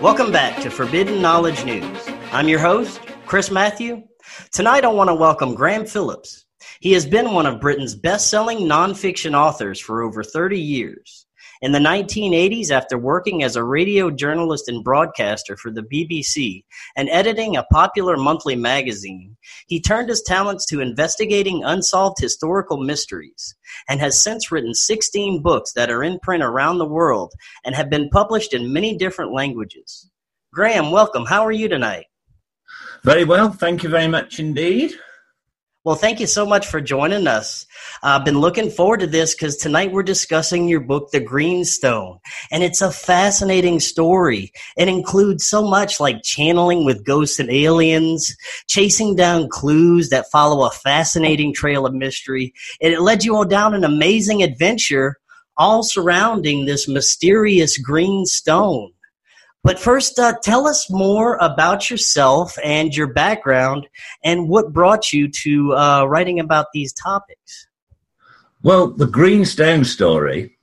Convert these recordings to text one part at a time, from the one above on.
Welcome back to Forbidden Knowledge News. I'm your host, Chris Matthew. Tonight I want to welcome Graham Phillips. He has been one of Britain's best-selling nonfiction authors for over 30 years. In the 1980s, after working as a radio journalist and broadcaster for the BBC and editing a popular monthly magazine, he turned his talents to investigating unsolved historical mysteries and has since written 16 books that are in print around the world and have been published in many different languages. Graham, welcome. How are you tonight? Very well. Thank you very much indeed. Well, thank you so much for joining us. I've been looking forward to this because tonight we're discussing your book, The Greenstone, and it's a fascinating story. It includes so much like channeling with ghosts and aliens, chasing down clues that follow a fascinating trail of mystery. And it led you all down an amazing adventure, all surrounding this mysterious green stone. But first, tell us more about yourself and your background and what brought you to writing about these topics. Well, the Greenstone story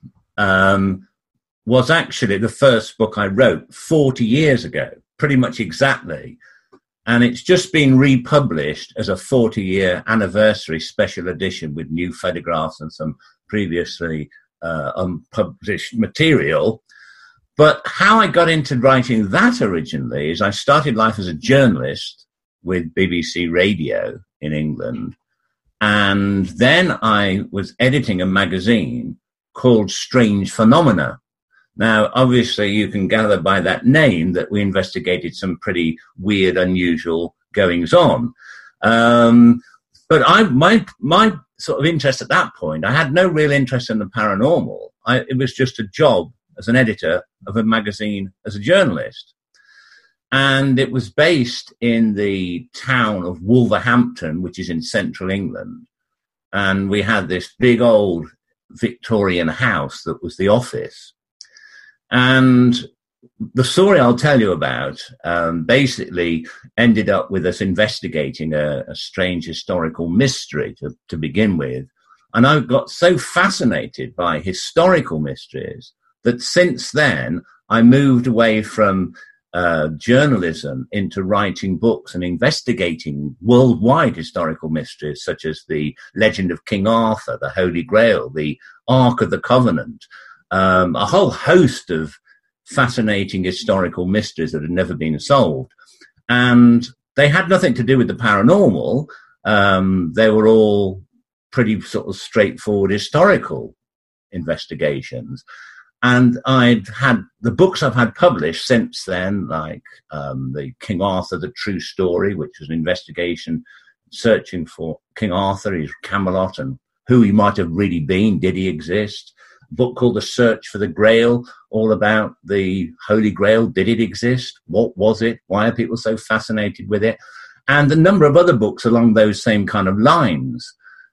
was actually the first book I wrote 40 years ago, pretty much exactly. And it's just been republished as a 40-year anniversary special edition with new photographs and some previously unpublished material. But how I got into writing that originally is I started life as a journalist with BBC Radio in England. And then I was editing a magazine called Strange Phenomena. Now, obviously, you can gather by that name that we investigated some pretty weird, unusual goings on. But my sort of interest at that point, I had no real interest in the paranormal. It was just a job as an editor of a magazine as a journalist. And it was based in the town of Wolverhampton, which is in central England. And we had this big old Victorian house that was the office. And the story I'll tell you about basically ended up with us investigating a strange historical mystery to begin with. And I got so fascinated by historical mysteries that since then, I moved away from journalism into writing books and investigating worldwide historical mysteries, such as the legend of King Arthur, the Holy Grail, the Ark of the Covenant, a whole host of fascinating historical mysteries that had never been solved. And they had nothing to do with the paranormal. They were all pretty sort of straightforward historical investigations. And I'd had the books I've had published since then, like the King Arthur, The True Story, which was an investigation searching for King Arthur, his Camelot, and who he might have really been. Did he exist? A book called The Search for the Grail, all about the Holy Grail. Did it exist? What was it? Why are people so fascinated with it? And a number of other books along those same kind of lines.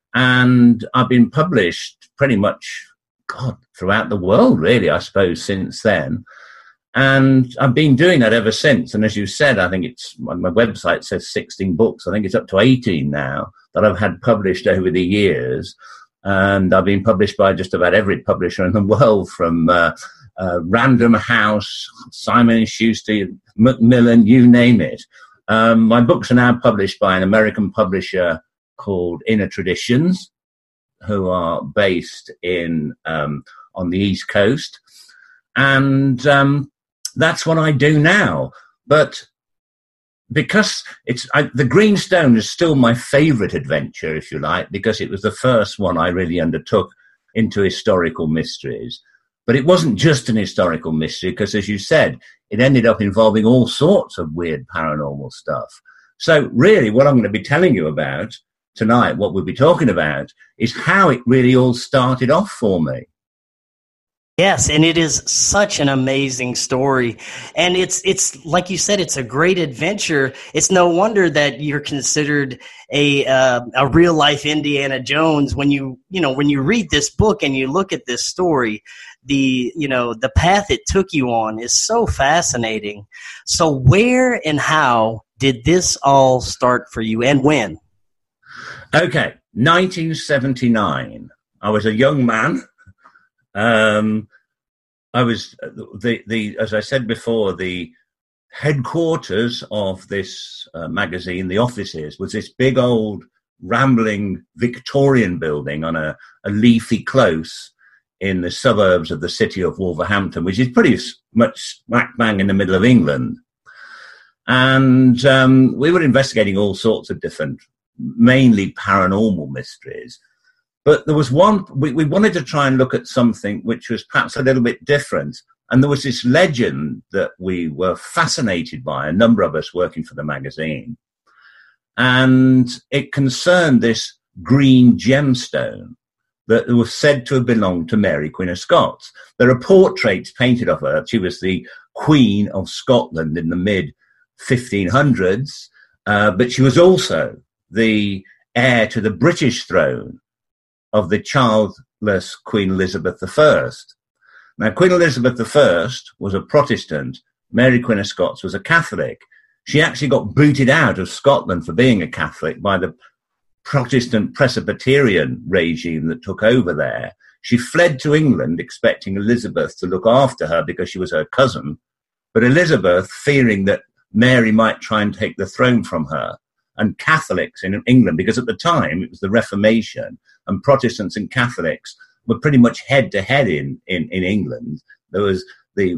And I've been published pretty much throughout the world, really, I suppose, since then. And I've been doing that ever since. And as you said, I think my website says 16 books. I think it's up to 18 now that I've had published over the years. And I've been published by just about every publisher in the world, from Random House, Simon & Schuster, Macmillan, you name it. My books are now published by an American publisher called Inner Traditions, who are based in on the East Coast. And that's what I do now. But because the Greenstone is still my favorite adventure, if you like, because it was the first one I really undertook into historical mysteries. But it wasn't just an historical mystery, because, as you said, it ended up involving all sorts of weird paranormal stuff. So really what I'm going to be telling you about tonight, what we'll be talking about, is how it really all started off for me. Yes, and it is such an amazing story. And it's like you said, it's a great adventure. It's no wonder that you're considered a real life Indiana Jones when you read this book and you look at this story. The path it took you on is so fascinating. So where and how did this all start for you, and when? Okay, 1979. I was a young man. I was as I said before, the headquarters of this magazine, the offices, was this big old rambling Victorian building on a leafy close in the suburbs of the city of Wolverhampton, which is pretty much smack bang in the middle of England. And we were investigating all sorts of different, mainly paranormal mysteries. But there was one, we wanted to try and look at something which was perhaps a little bit different. And there was this legend that we were fascinated by, a number of us working for the magazine. And it concerned this green gemstone that was said to have belonged to Mary, Queen of Scots. There are portraits painted of her. She was the Queen of Scotland in the mid-1500s, but she was also the heir to the British throne of the childless Queen Elizabeth I. Now, Queen Elizabeth I was a Protestant. Mary, Queen of Scots, was a Catholic. She actually got booted out of Scotland for being a Catholic by the Protestant Presbyterian regime that took over there. She fled to England expecting Elizabeth to look after her because she was her cousin. But Elizabeth, fearing that Mary might try and take the throne from her, and Catholics in England, because at the time it was the Reformation, and Protestants and Catholics were pretty much head to head in England. There was the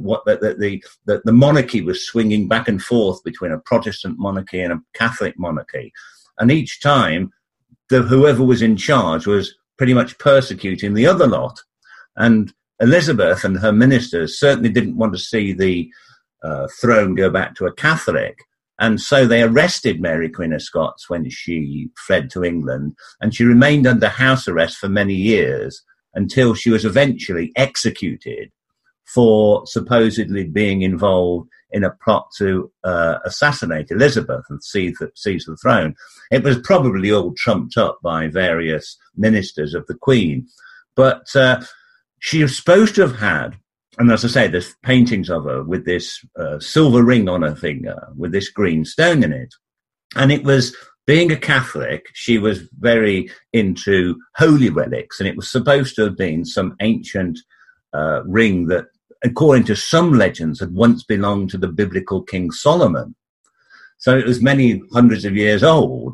monarchy was swinging back and forth between a Protestant monarchy and a Catholic monarchy, and each time whoever was in charge was pretty much persecuting the other lot. And Elizabeth and her ministers certainly didn't want to see the throne go back to a Catholic. And so they arrested Mary, Queen of Scots, when she fled to England, and she remained under house arrest for many years until she was eventually executed for supposedly being involved in a plot to assassinate Elizabeth and seize the throne. It was probably all trumped up by various ministers of the Queen. But she was supposed to have had, and as I say, there's paintings of her with this silver ring on her finger with this green stone in it. And it was, being a Catholic, she was very into holy relics, and it was supposed to have been some ancient ring that, according to some legends, had once belonged to the biblical King Solomon. So it was many hundreds of years old.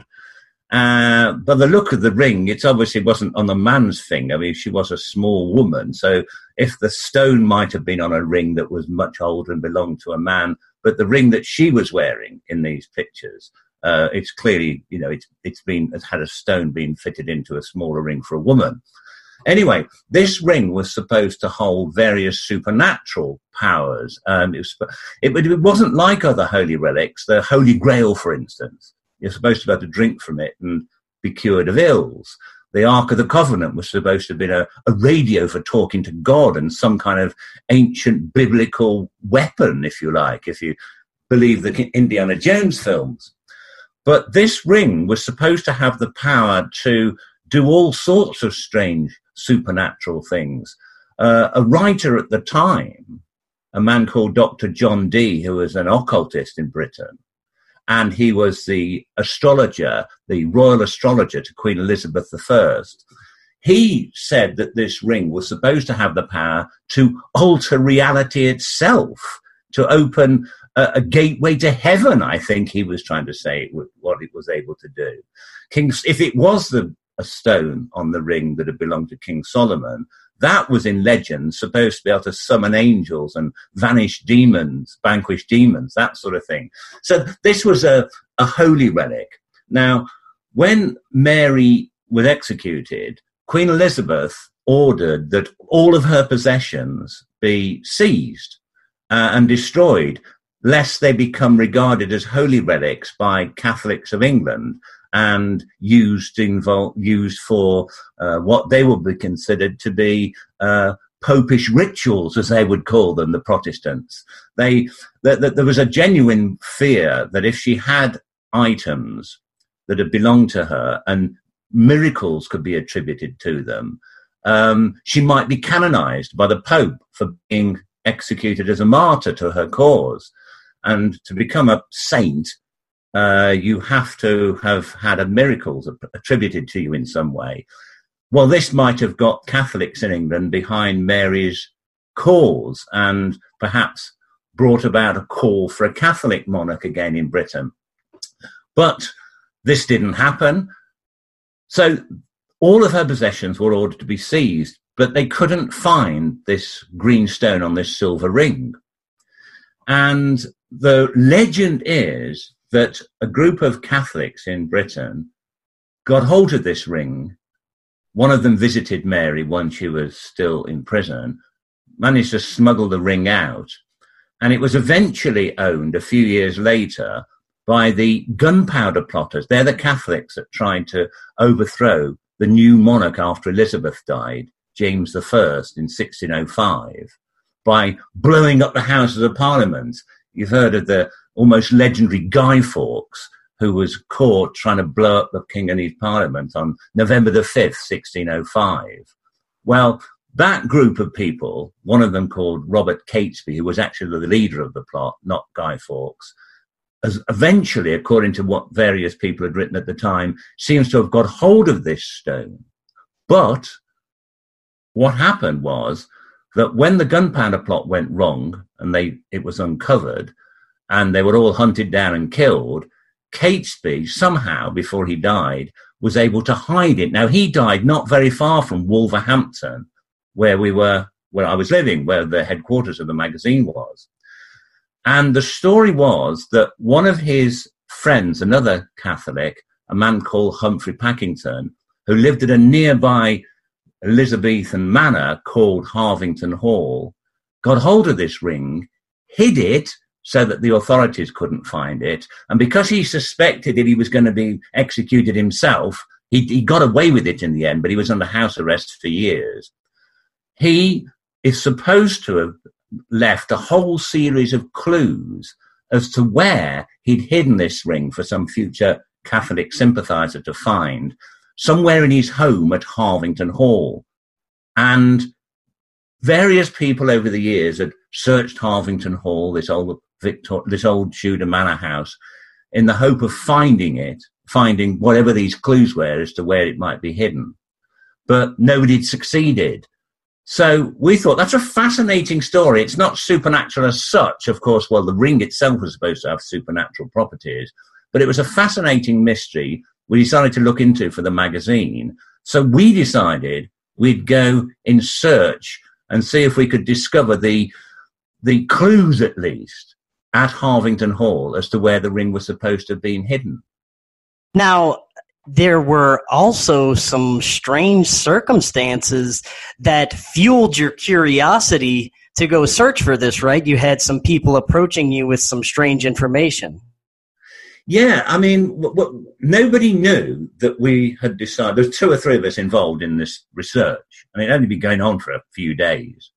But the look of the ring, it obviously wasn't on a man's finger. I mean, she was a small woman. So if the stone might have been on a ring that was much older and belonged to a man, but the ring that she was wearing in these pictures, it's clearly, it's had a stone being fitted into a smaller ring for a woman. Anyway, this ring was supposed to hold various supernatural powers. It wasn't like other holy relics, the Holy Grail, for instance. You're supposed to be able to drink from it and be cured of ills. The Ark of the Covenant was supposed to have been a radio for talking to God, and some kind of ancient biblical weapon, if you like, if you believe the Indiana Jones films. But this ring was supposed to have the power to do all sorts of strange supernatural things. A writer at the time, a man called Dr. John Dee, who was an occultist in Britain, and he was the astrologer, the royal astrologer to Queen Elizabeth I. He said that this ring was supposed to have the power to alter reality itself, to open a gateway to heaven, I think he was trying to say what it was able to do. If it was a stone on the ring that had belonged to King Solomon, that was in legend supposed to be able to summon angels and vanquish demons, that sort of thing. So this was a holy relic. Now, when Mary was executed, Queen Elizabeth ordered that all of her possessions be seized and destroyed, lest they become regarded as holy relics by Catholics of England and used for what they would be considered to be popish rituals, as they would call them, the Protestants. There was a genuine fear that if she had items that had belonged to her and miracles could be attributed to them, she might be canonized by the Pope for being executed as a martyr to her cause. And to become a saint, you have to have had a miracle attributed to you in some way. Well, this might have got Catholics in England behind Mary's cause, and perhaps brought about a call for a Catholic monarch again in Britain. But this didn't happen. So all of her possessions were ordered to be seized, but they couldn't find this green stone on this silver ring. And the legend is that a group of Catholics in Britain got hold of this ring. One of them visited Mary when she was still in prison, managed to smuggle the ring out, and it was eventually owned a few years later by the gunpowder plotters. They're the Catholics that tried to overthrow the new monarch after Elizabeth died, James I, in 1605, by blowing up the Houses of Parliament. You've heard of the almost legendary Guy Fawkes, who was caught trying to blow up the King and his Parliament on November the 5th, 1605. Well, that group of people, one of them called Robert Catesby, who was actually the leader of the plot, not Guy Fawkes, as eventually, according to what various people had written at the time, seems to have got hold of this stone. But what happened was that when the gunpowder plot went wrong and it was uncovered and they were all hunted down and killed, Catesby somehow, before he died, was able to hide it. Now, he died not very far from Wolverhampton, where I was living, where the headquarters of the magazine was. And the story was that one of his friends, another Catholic, a man called Humphrey Packington, who lived at a nearby Elizabethan manor called Harvington Hall, got hold of this ring, hid it so that the authorities couldn't find it. And because he suspected that he was going to be executed himself, he got away with it in the end, but he was under house arrest for years. He is supposed to have left a whole series of clues as to where he'd hidden this ring for some future Catholic sympathizer to find, somewhere in his home at Harvington Hall. And various people over the years had searched Harvington Hall, this old Tudor manor house, in the hope of finding whatever these clues were as to where it might be hidden. But nobody had succeeded. So we thought that's a fascinating story. It's not supernatural as such. Of course, well, the ring itself was supposed to have supernatural properties, but it was a fascinating mystery we decided to look into for the magazine. So we decided we'd go in search and see if we could discover the clues, at least, at Harvington Hall as to where the ring was supposed to have been hidden. Now, there were also some strange circumstances that fueled your curiosity to go search for this, right? You had some people approaching you with some strange information. Yeah, I mean, nobody knew that we had decided. There's 2 or 3 of us involved in this research, and it had only been going on for a few days.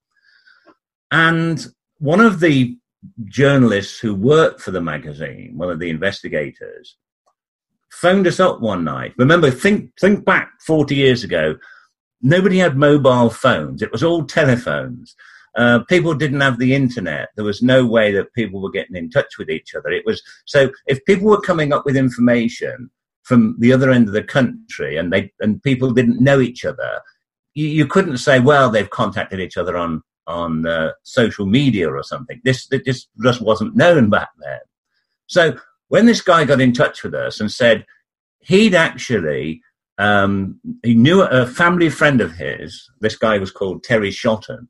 And one of the journalists who worked for the magazine, one of the investigators, phoned us up one night. Remember, think back 40 years ago. Nobody had mobile phones. It was all telephones. People didn't have the internet. There was no way that people were getting in touch with each other. So if people were coming up with information from the other end of the country and people didn't know each other, you couldn't say, well, they've contacted each other on social media or something. This just wasn't known back then. So when this guy got in touch with us and said he'd actually, he knew a family friend of his, this guy was called Terry Shotton,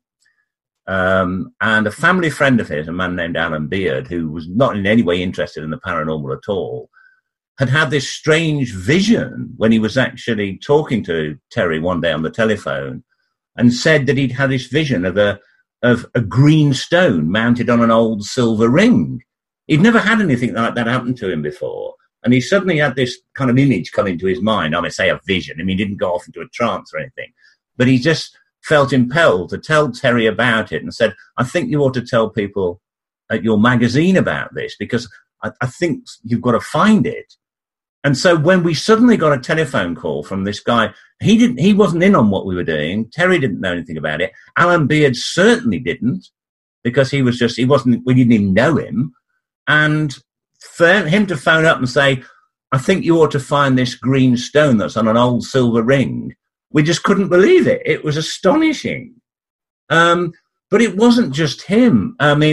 and a family friend of his, a man named Alan Beard, who was not in any way interested in the paranormal at all, had this strange vision when he was actually talking to Terry one day on the telephone, and said that he'd had this vision of a green stone mounted on an old silver ring. He'd never had anything like that happen to him before. And he suddenly had this kind of image come into his mind. I mean, say a vision. I mean, he didn't go off into a trance or anything. But he just felt impelled to tell Terry about it and said, I think you ought to tell people at your magazine about this because I think you've got to find it. And so when we suddenly got a telephone call from this guy, he wasn't in on what we were doing. Terry didn't know anything about it. Alan Beard certainly didn't because we didn't even know him. And for him to phone up and say, I think you ought to find this green stone that's on an old silver ring, we just couldn't believe it. It was astonishing. But it wasn't just him. I mean,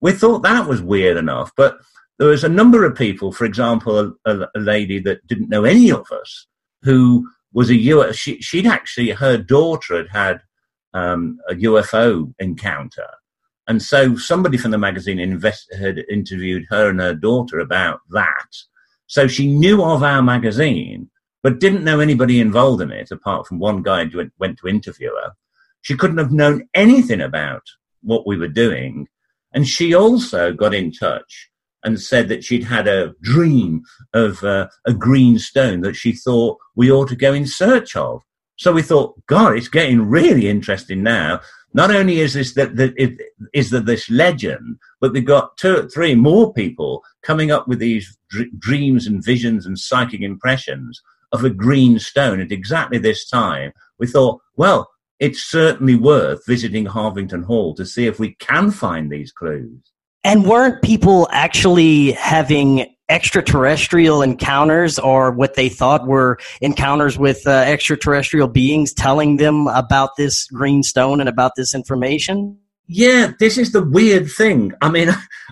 we thought that was weird enough. But there was a number of people, for example, a lady that didn't know any of us, who was she'd actually, her daughter had a UFO encounter. And so somebody from the magazine had interviewed her and her daughter about that. So she knew of our magazine, but didn't know anybody involved in it, apart from one guy who went to interview her. She couldn't have known anything about what we were doing. And she also got in touch and said that she'd had a dream of a green stone that she thought we ought to go in search of. So we thought, God, it's getting really interesting now. Not only is this legend, but we've got 2 or 3 more people coming up with these dreams and visions and psychic impressions of a green stone at exactly this time. We thought, well, it's certainly worth visiting Harvington Hall to see if we can find these clues. And weren't people actually having extraterrestrial encounters, or what they thought were encounters with extraterrestrial beings telling them about this green stone and about this information? Yeah, this is the weird thing. I mean,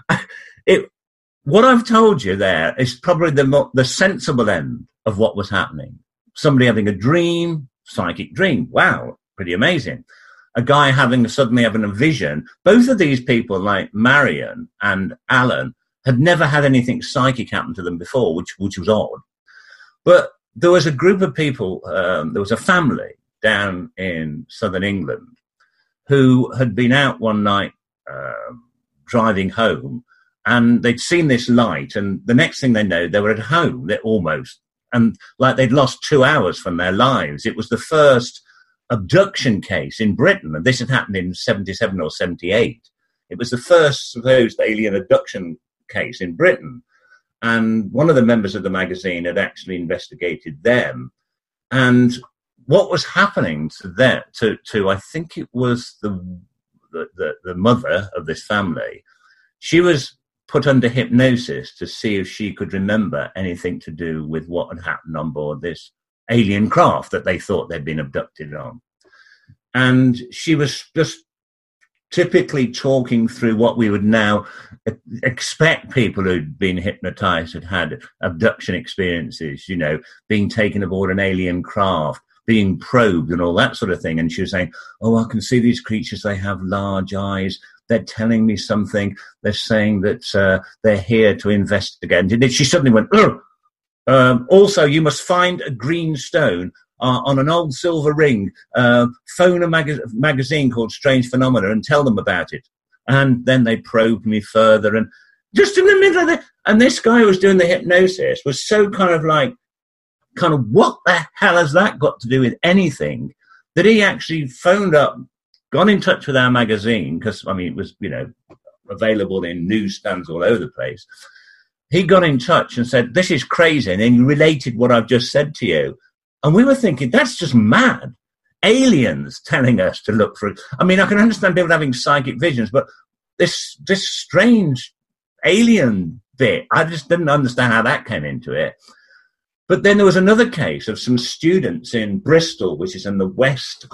what I've told you there is probably the sensible end of what was happening. Somebody having a dream, psychic dream. Wow, pretty amazing. A guy suddenly having a vision. Both of these people, like Marion and Alan, had never had anything psychic happen to them before, which was odd. But there was a group of people, there was a family down in southern England who had been out one night driving home, and they'd seen this light, and the next thing they know, they were at home, and like they'd lost 2 hours from their lives. It was the first abduction case in Britain, and this had happened in 77 or 78. It was the first supposed alien abduction case in Britain, and one of the members of the magazine had actually investigated them. And what was happening to I think it was the mother of this family, she was put under hypnosis to see if she could remember anything to do with what had happened on board this alien craft that they thought they'd been abducted on. And she was just typically talking through what we would now expect people who'd been hypnotized, had abduction experiences, being taken aboard an alien craft, being probed and all that sort of thing. And she was saying, oh, I can see these creatures, they have large eyes. They're telling me something. They're saying that they're here to investigate. And she suddenly went, also, you must find a green stone on an old silver ring, phone a magazine called Strange Phenomena and tell them about it. And then they probed me further, and just in the middle of it, and this guy who was doing the hypnosis was so kind of what the hell has that got to do with anything, that he actually phoned up, got in touch with our magazine, because, it was, available in newsstands all over the place. He got in touch and said, this is crazy, and then related what I've just said to you. And we were thinking, that's just mad. Aliens telling us to look for it. I can understand people having psychic visions, but this strange alien bit, I just didn't understand how that came into it. But then there was another case of some students in Bristol, which is in the west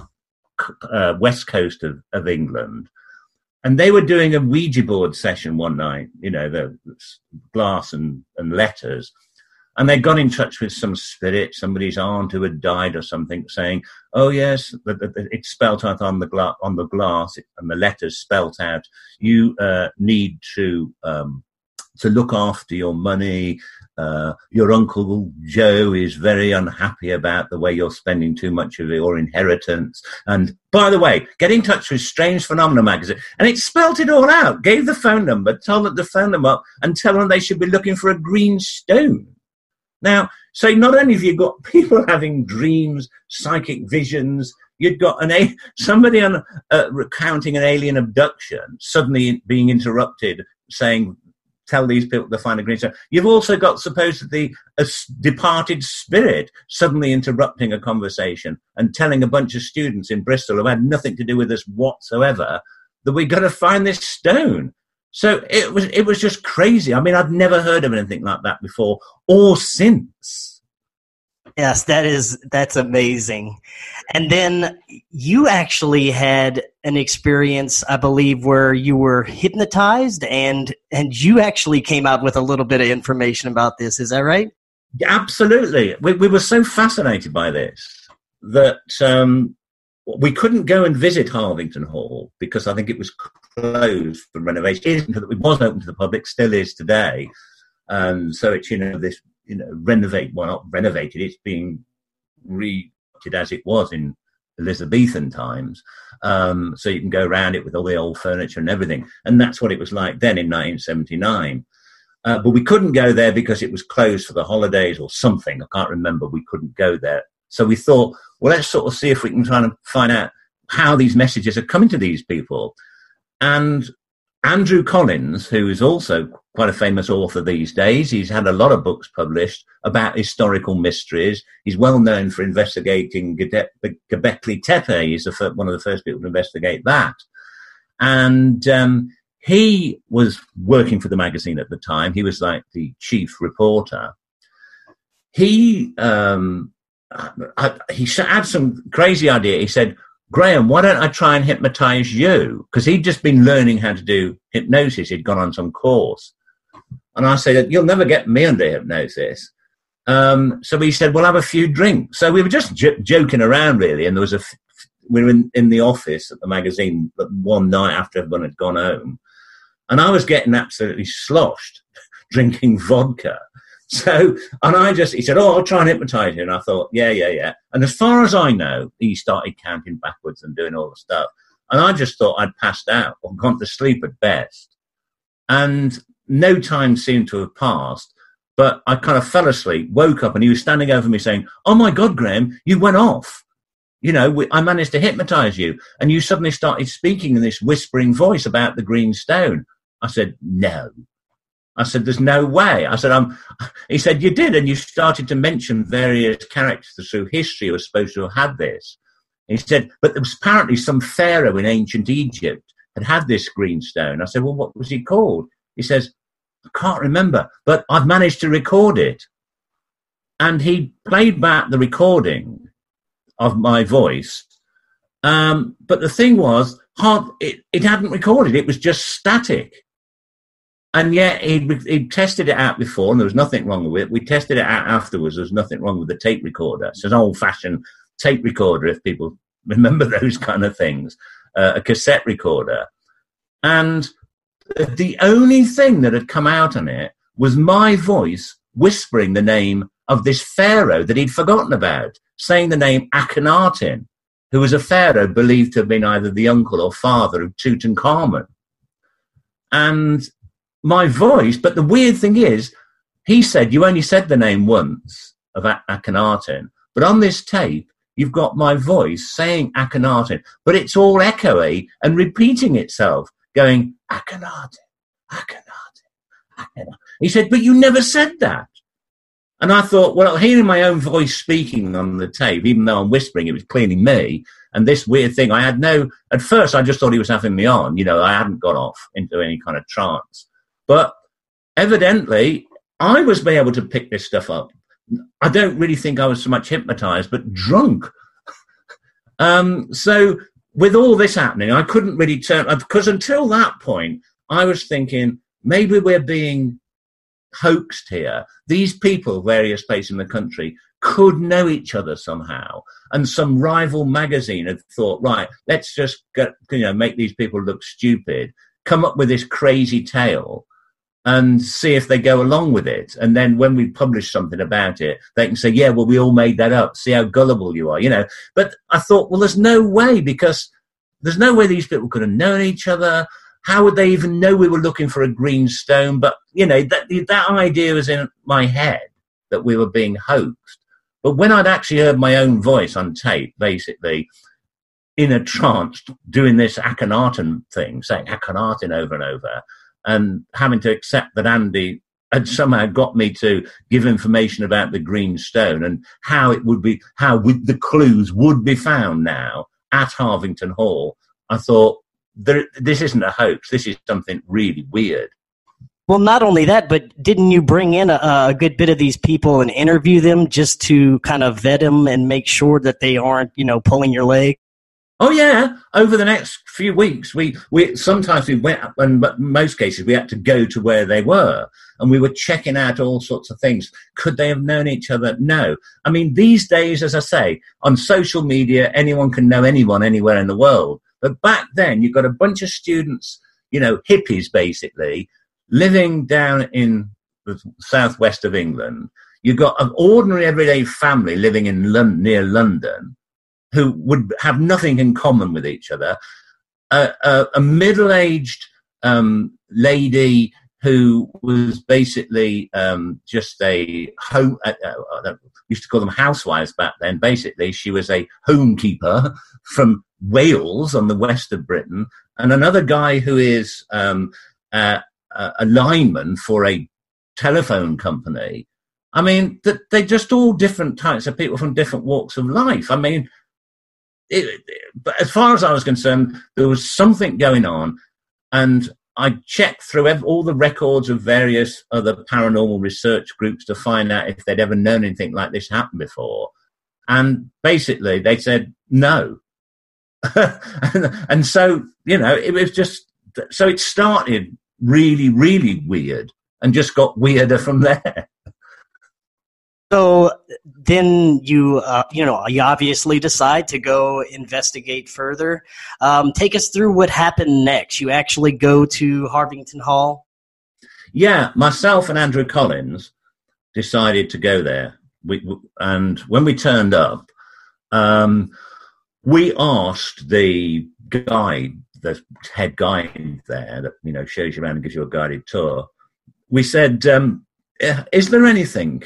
coast of England. And they were doing a Ouija board session one night, the glass and letters. And they got in touch with some spirit, somebody's aunt who had died or something, saying, oh, yes, it's spelt out on the glass, and the letters spelt out, you need to look after your money. Your Uncle Joe is very unhappy about the way you're spending too much of your inheritance. And by the way, get in touch with Strange Phenomena magazine. And it spelt it all out, gave the phone number, told them to phone them up and tell them they should be looking for a green stone. Now, so not only have you got people having dreams, psychic visions, you've got somebody recounting an alien abduction, suddenly being interrupted, saying, tell these people to find a green stone. You've also got supposedly a departed spirit suddenly interrupting a conversation and telling a bunch of students in Bristol who had nothing to do with this whatsoever that we've got to find this stone. So it was just crazy. I've never heard of anything like that before or since. Yes, that's amazing. And then you actually had an experience, I believe, where you were hypnotized and you actually came out with a little bit of information about this. Is that right? Absolutely. We were so fascinated by this that we couldn't go and visit Harvington Hall because I think it was closed for renovation. It was open to the public, still is today. So it's, not renovated, it's being re-rated as it was in Elizabethan times. So you can go around it with all the old furniture and everything. And that's what it was like then in 1979. But we couldn't go there because it was closed for the holidays or something. I can't remember. We couldn't go there. So we thought, well, let's sort of see if we can try and find out how these messages are coming to these people. And Andrew Collins, who is also quite a famous author these days, he's had a lot of books published about historical mysteries. He's well known for investigating Göbekli Tepe. He's one of the first people to investigate that. And he was working for the magazine at the time. He was like the chief reporter. He had some crazy idea. He said, Graham, why don't I try and hypnotize you? Because he'd just been learning how to do hypnosis. He'd gone on some course. And I said, you'll never get me under hypnosis. So he said, we'll have a few drinks. So we were just joking around, really. And we were in the office at the magazine one night after everyone had gone home. And I was getting absolutely sloshed, drinking vodka. So, he said, I'll try and hypnotize you. And I thought, yeah. And as far as I know, he started counting backwards and doing all the stuff. And I just thought I'd passed out or gone to sleep at best. And no time seemed to have passed, but I kind of fell asleep, woke up, and he was standing over me saying, oh my God, Graham, you went off. I managed to hypnotize you. And you suddenly started speaking in this whispering voice about the green stone. I said, no. I said, there's no way. I said, he said, you did. And you started to mention various characters through history who were supposed to have had this. And he said, but there was apparently some pharaoh in ancient Egypt had this green stone. I said, well, what was he called? He says, I can't remember, but I've managed to record it. And he played back the recording of my voice. But the thing was, it hadn't recorded. It was just static. And yet he'd tested it out before, and there was nothing wrong with it. We tested it out afterwards. There was nothing wrong with the tape recorder. It's an old-fashioned tape recorder, if people remember those kind of things, a cassette recorder. And the only thing that had come out on it was my voice whispering the name of this pharaoh that he'd forgotten about, saying the name Akhenaten, who was a pharaoh believed to have been either the uncle or father of Tutankhamun. And my voice, but the weird thing is, he said, you only said the name once of Akhenaten, but on this tape, you've got my voice saying Akhenaten, but it's all echoey and repeating itself, going, Akhenaten, Akhenaten, Akhenaten. He said, but you never said that. And I thought, well, hearing my own voice speaking on the tape, even though I'm whispering, it was clearly me. And this weird thing, at first I just thought he was having me on. I hadn't got off into any kind of trance. But evidently, I was able to pick this stuff up. I don't really think I was so much hypnotized, but drunk. So with all this happening, I couldn't really because until that point, I was thinking, maybe we're being hoaxed here. These people, various places in the country, could know each other somehow. And some rival magazine had thought, right, let's just make these people look stupid, come up with this crazy tale, and see if they go along with it. And then when we publish something about it, they can say, yeah, well, we all made that up. See how gullible you are, But I thought, well, there's no way, because there's no way these people could have known each other. How would they even know we were looking for a green stone? But, that idea was in my head that we were being hoaxed. But when I'd actually heard my own voice on tape, basically, in a trance, doing this Akhenaten thing, saying Akhenaten over and over, and having to accept that Andy had somehow got me to give information about the green stone and how the clues would be found now at Harvington Hall, I thought, this isn't a hoax. This is something really weird. Well, not only that, but didn't you bring in a good bit of these people and interview them just to kind of vet them and make sure that they aren't, pulling your leg? Oh yeah! Over the next few weeks, we sometimes we went, and in most cases we had to go to where they were, and we were checking out all sorts of things. Could they have known each other? No. I mean, these days, as I say, on social media, anyone can know anyone anywhere in the world. But back then, you've got a bunch of students, hippies basically, living down in the southwest of England. You've got an ordinary everyday family living in near London, who would have nothing in common with each other, a middle-aged lady who was basically just a home. Used to call them housewives back then. Basically, she was a homekeeper from Wales on the west of Britain, and another guy who is a lineman for a telephone company. I mean, they're just all different types of people from different walks of life. I mean, but as far as I was concerned, there was something going on, and I checked through all the records of various other paranormal research groups to find out if they'd ever known anything like this happen before. And basically, they said no. and so, it was just, so it started really, really weird and just got weirder from there. So then you obviously decide to go investigate further. Take us through what happened next. You actually go to Harvington Hall? Yeah, myself and Andrew Collins decided to go there. And when we turned up, we asked the guide, the head guide there that, shows you around and gives you a guided tour. We said, is there anything...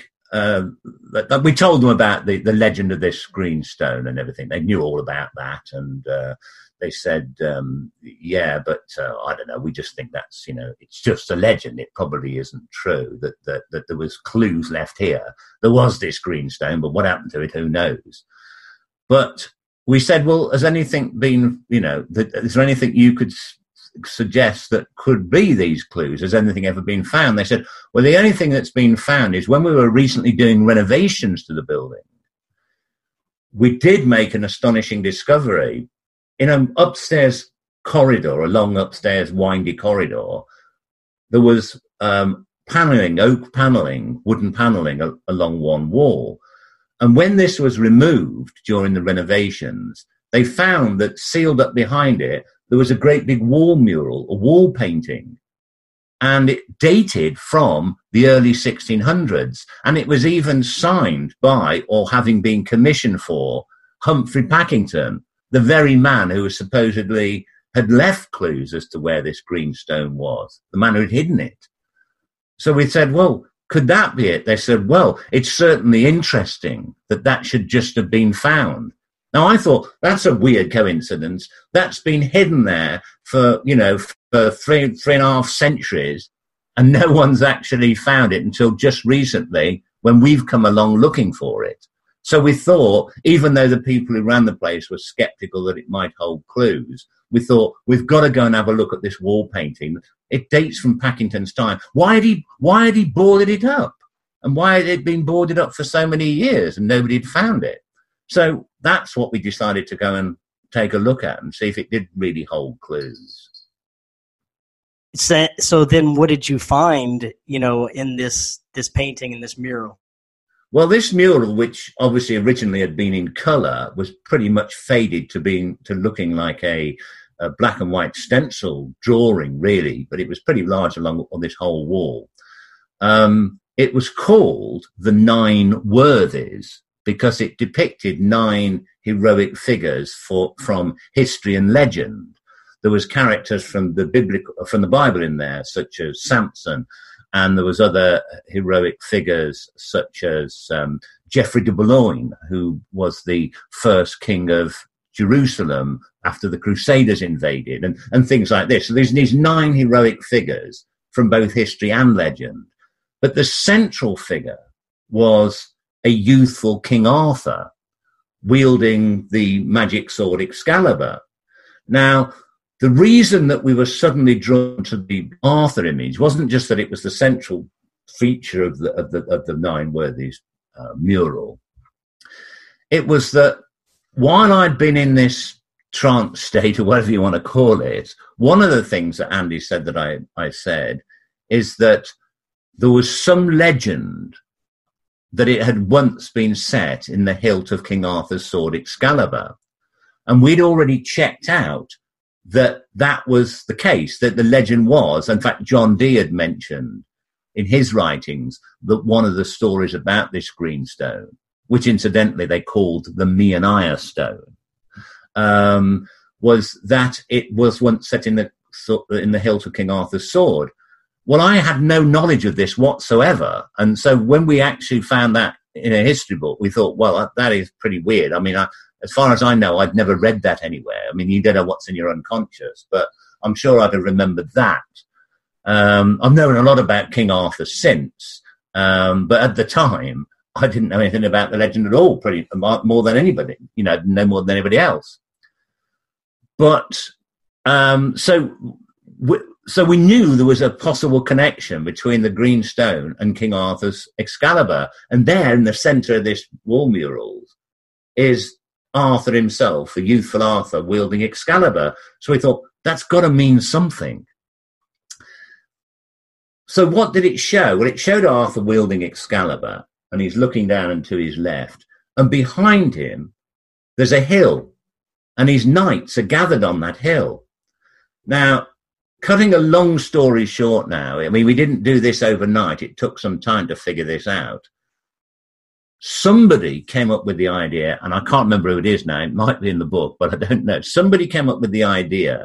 we told them about the legend of this green stone and everything. They knew all about that, and they said, yeah, but I don't know, we just think that's, it's just a legend. It probably isn't true that there was clues left here. There was this green stone, but what happened to it, who knows? But we said, well, has anything been, is there anything you could suggest that could be these clues? Has anything ever been found? They said, well, the only thing that's been found is when we were recently doing renovations to the building, we did make an astonishing discovery. In an upstairs corridor, a long upstairs windy corridor, there was paneling, oak paneling, wooden paneling along one wall. And when this was removed during the renovations, they found that sealed up behind it, there was a great big wall mural, a wall painting, and it dated from the early 1600s. And it was even signed by, or having been commissioned for, Humphrey Packington, the very man who was supposedly had left clues as to where this green stone was, the man who had hidden it. So we said, well, could that be it? They said, well, it's certainly interesting that should just have been found. Now, I thought, that's a weird coincidence. That's been hidden there for three and a half centuries, and no one's actually found it until just recently when we've come along looking for it. So we thought, even though the people who ran the place were skeptical that it might hold clues, we thought, we've got to go and have a look at this wall painting. It dates from Packington's time. Why had he boarded it up? And why had it been boarded up for so many years and nobody had found it? So that's what we decided to go and take a look at and see if it did really hold clues. So then what did you find, in this painting, in this mural? Well, this mural, which obviously originally had been in colour, was pretty much faded to looking like a black and white stencil drawing, really, but it was pretty large on this whole wall. It was called the Nine Worthies, because it depicted 9 heroic figures from history and legend. There was characters from the Bible in there, such as Samson, and there was other heroic figures such as Geoffrey de Boulogne, who was the first king of Jerusalem after the Crusaders invaded, and things like this. So there's these 9 heroic figures from both history and legend. But the central figure was a youthful King Arthur wielding the magic sword Excalibur. Now, the reason that we were suddenly drawn to the Arthur image wasn't just that it was the central feature of the Nine Worthies mural. It was that while I'd been in this trance state, or whatever you want to call it, one of the things that Andy said that I said is that there was some legend that it had once been set in the hilt of King Arthur's sword Excalibur. And we'd already checked out that that was the case, that the legend was, in fact, John Dee had mentioned in his writings that one of the stories about this green stone, which incidentally they called the Meoniah stone, was that it was once set in the hilt of King Arthur's sword. Well, I had no knowledge of this whatsoever. And so when we actually found that in a history book, we thought, well, that is pretty weird. I mean, as far as I know, I'd never read that anywhere. I mean, you don't know what's in your unconscious, but I'm sure I'd have remembered that. I've known a lot about King Arthur since, but at the time, I didn't know anything about the legend at all, pretty more than anybody, no more than anybody else. But so we knew there was a possible connection between the green stone and King Arthur's Excalibur. And there in the centre of this wall mural is Arthur himself, the youthful Arthur, wielding Excalibur. So we thought, that's got to mean something. So what did it show? Well, it showed Arthur wielding Excalibur, and he's looking down and to his left. And behind him, there's a hill, and his knights are gathered on that hill. Now, cutting a long story short now, I mean, we didn't do this overnight. It took some time to figure this out. Somebody came up with the idea, and I can't remember who it is now. It might be in the book, but I don't know. Somebody came up with the idea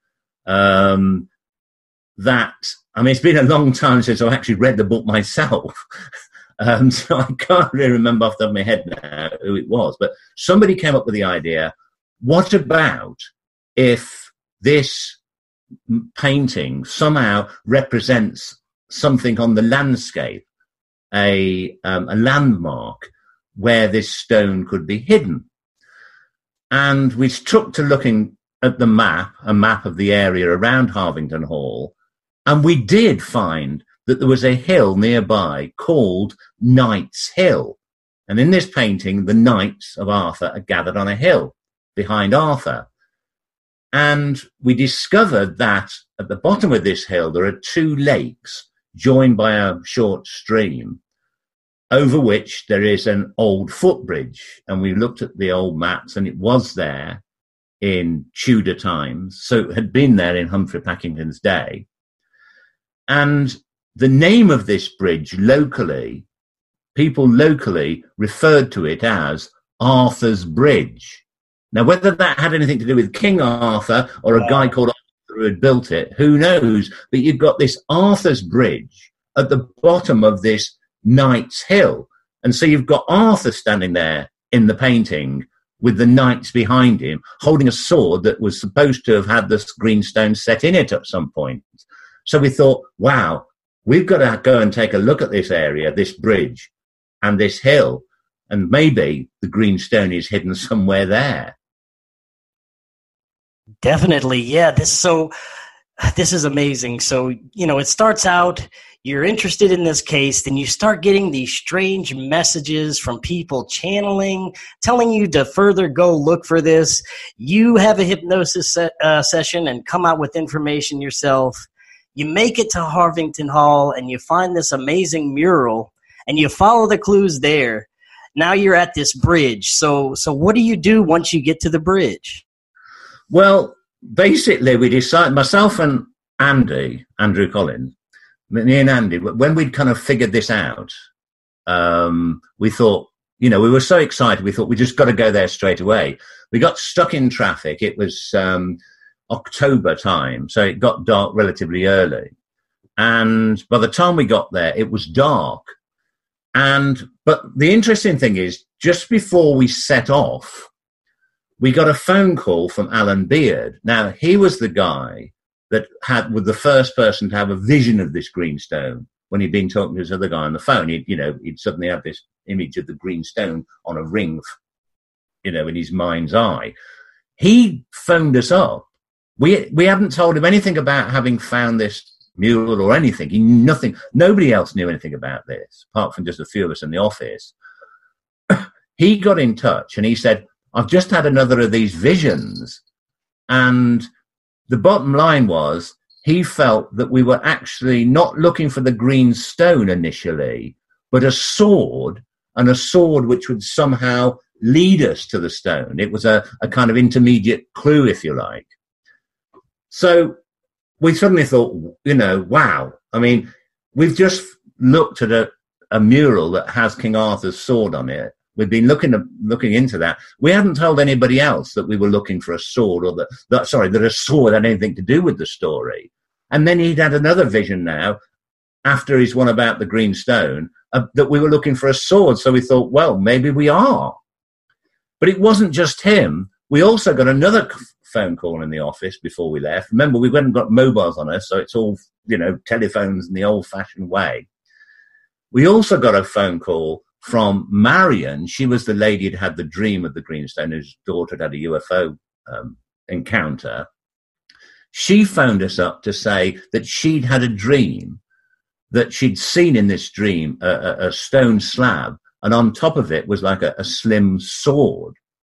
that, I mean, it's been a long time since I've actually read the book myself. So I can't really remember off the top of my head now who it was. But somebody came up with the idea, what about if this painting somehow represents something on the landscape, a landmark where this stone could be hidden? And we took to looking at the map, a map of the area around Harvington Hall, and we did find that there was a hill nearby called Knight's Hill. And in this painting, the knights of Arthur are gathered on a hill behind Arthur. And we discovered that at the bottom of this hill, there are two lakes joined by a short stream, over which there is an old footbridge. And we looked at the old maps, and it was there in Tudor times. So it had been there in Humphrey Packington's day. And the name of this bridge locally, people locally referred to it as Arthur's Bridge. Now, whether that had anything to do with King Arthur or a guy called Arthur who had built it, who knows? But you've got this Arthur's Bridge at the bottom of this Knight's Hill. And so you've got Arthur standing there in the painting with the knights behind him, holding a sword that was supposed to have had this green stone set in it at some point. So we thought, wow, we've got to go and take a look at this area, this bridge and this hill, and maybe the green stone is hidden somewhere there. Definitely, yeah. This is amazing. So, it starts out, you're interested in this case, then you start getting these strange messages from people channeling, telling you to further go look for this. You have a hypnosis session and come out with information yourself. You make it to Harvington Hall and you find this amazing mural and you follow the clues there. Now you're at this bridge. So what do you do once you get to the bridge? Well, basically we decided, myself and Andrew Collins, me and Andy, when we'd kind of figured this out, we thought, we were so excited, we thought we just got to go there straight away. We got stuck in traffic. It was October time, so it got dark relatively early. And by the time we got there, it was dark. But the interesting thing is, just before we set off, we got a phone call from Alan Beard. Now, he was the guy that was the first person to have a vision of this green stone when he'd been talking to this other guy on the phone. He'd suddenly had this image of the green stone on a ring, in his mind's eye. He phoned us up We hadn't told him anything about having found this mural or anything. He knew nothing. Nobody else knew anything about this, apart from just a few of us in the office. He got in touch and he said, I've just had another of these visions. And the bottom line was, he felt that we were actually not looking for the green stone initially, but a sword, and a sword which would somehow lead us to the stone. It was a kind of intermediate clue, if you like. So we suddenly thought, wow. I mean, we've just looked at a mural that has King Arthur's sword on it. We've been looking into that. We hadn't told anybody else that we were looking for a sword, or that a sword had anything to do with the story. And then he'd had another vision now, after his one about the green stone, that we were looking for a sword. So we thought, well, maybe we are. But it wasn't just him. We also got another phone call in the office before we left. Remember, we hadn't got mobiles on us, so it's all, telephones in the old-fashioned way. We also got a phone call from Marion. She was the lady who had the dream of the green stone, whose daughter had a UFO encounter. She phoned us up to say that she'd had a dream, that she'd seen in this dream a stone slab, and on top of it was like a slim sword.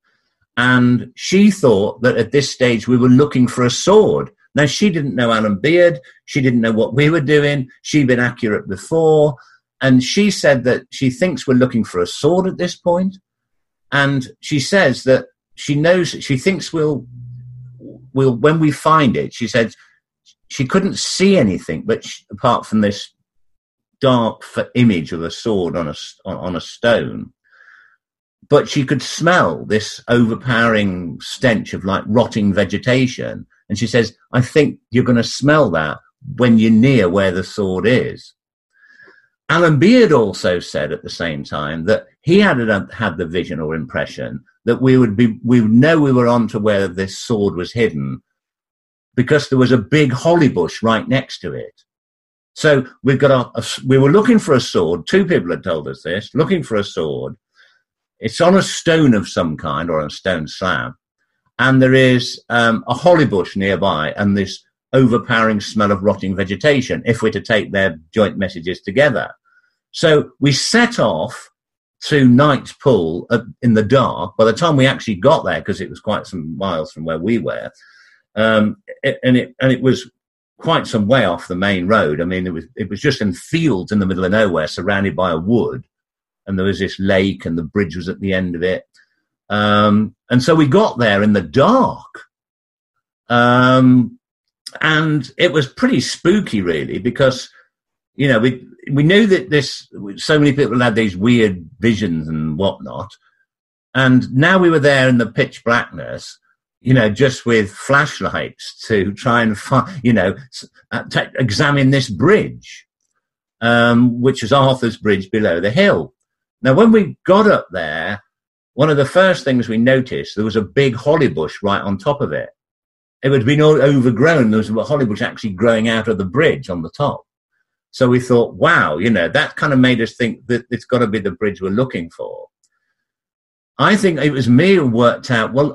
And she thought that at this stage we were looking for a sword. Now, she didn't know Alan Beard. She didn't know what we were doing. She'd been accurate before. And she said that she thinks we're looking for a sword at this point. And she says that she thinks we'll when we find it, she said she couldn't see anything apart from this dark image of a sword on a stone. But she could smell this overpowering stench of like rotting vegetation. And she says, I think you're going to smell that when you're near where the sword is. Alan Beard also said at the same time that he had the vision or impression that we would know we were on to where this sword was hidden, because there was a big holly bush right next to it. So we were looking for a sword. Two people had told us this, looking for a sword. It's on a stone of some kind, or a stone slab. And there is a holly bush nearby and this overpowering smell of rotting vegetation, if we're to take their joint messages together. So we set off to Knight's Pool in the dark. By the time we actually got there, because it was quite some miles from where we were, it was quite some way off the main road. I mean, it was just in fields in the middle of nowhere, surrounded by a wood, and there was this lake, and the bridge was at the end of it. And so we got there in the dark, and it was pretty spooky, really, because we knew that so many people had these weird visions and whatnot. And now we were there in the pitch blackness, just with flashlights to try and examine this bridge, which was Arthur's Bridge below the hill. Now, when we got up there, one of the first things we noticed, there was a big holly bush right on top of it. It had been all overgrown. There was a holly bush actually growing out of the bridge on the top. So we thought, wow, that kind of made us think that it's got to be the bridge we're looking for. I think it was me who worked out, well,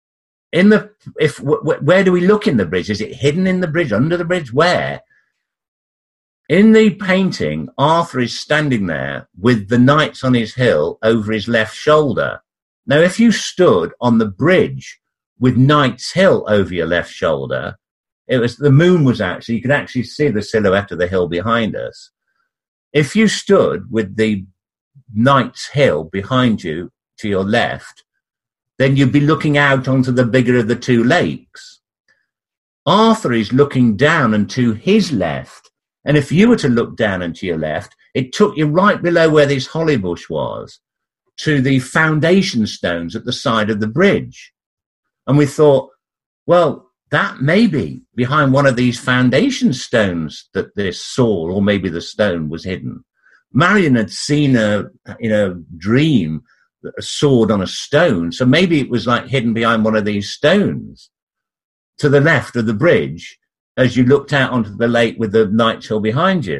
where do we look in the bridge? Is it hidden in the bridge, under the bridge? Where? In the painting, Arthur is standing there with the knights on his hill over his left shoulder. Now, if you stood on the bridge with Knight's Hill over your left shoulder, the moon was out, so you could actually see the silhouette of the hill behind us. If you stood with the Knight's Hill behind you to your left, then you'd be looking out onto the bigger of the two lakes. Arthur is looking down and to his left. And if you were to look down and to your left, it took you right below where this holly bush was, to the foundation stones at the side of the bridge. And we thought, well, that may be behind one of these foundation stones that this sword, or maybe the stone, was hidden. Marion had seen in a dream a sword on a stone, so maybe it was like hidden behind one of these stones to the left of the bridge as you looked out onto the lake with the Knight's Hill behind you.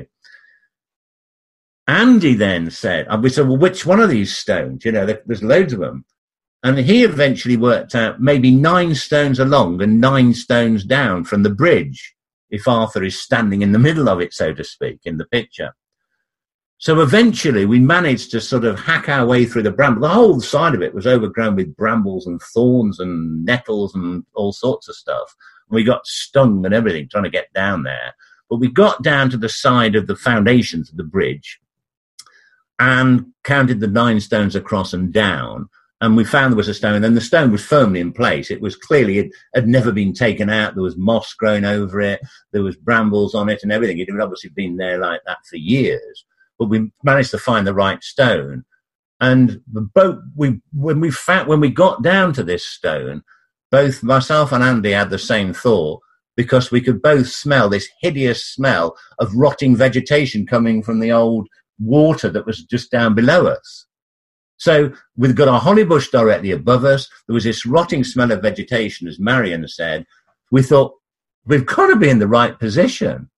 Andy then said, we said, well, which one of these stones? There's loads of them. And he eventually worked out maybe 9 stones along and 9 stones down from the bridge, if Arthur is standing in the middle of it, so to speak, in the picture. So eventually we managed to sort of hack our way through the bramble. The whole side of it was overgrown with brambles and thorns and nettles and all sorts of stuff. And we got stung and everything trying to get down there. But we got down to the side of the foundations of the bridge and counted the 9 stones across and down. And we found there was a stone, and the stone was firmly in place. It was clearly, it had never been taken out. There was moss growing over it. There was brambles on it and everything. It had obviously been there like that for years. But we managed to find the right stone. And when we got down to this stone, both myself and Andy had the same thought, because we could both smell this hideous smell of rotting vegetation coming from the old water that was just down below us. So we've got a holly bush directly above us. There was this rotting smell of vegetation, as Marion said. We thought, we've got to be in the right position.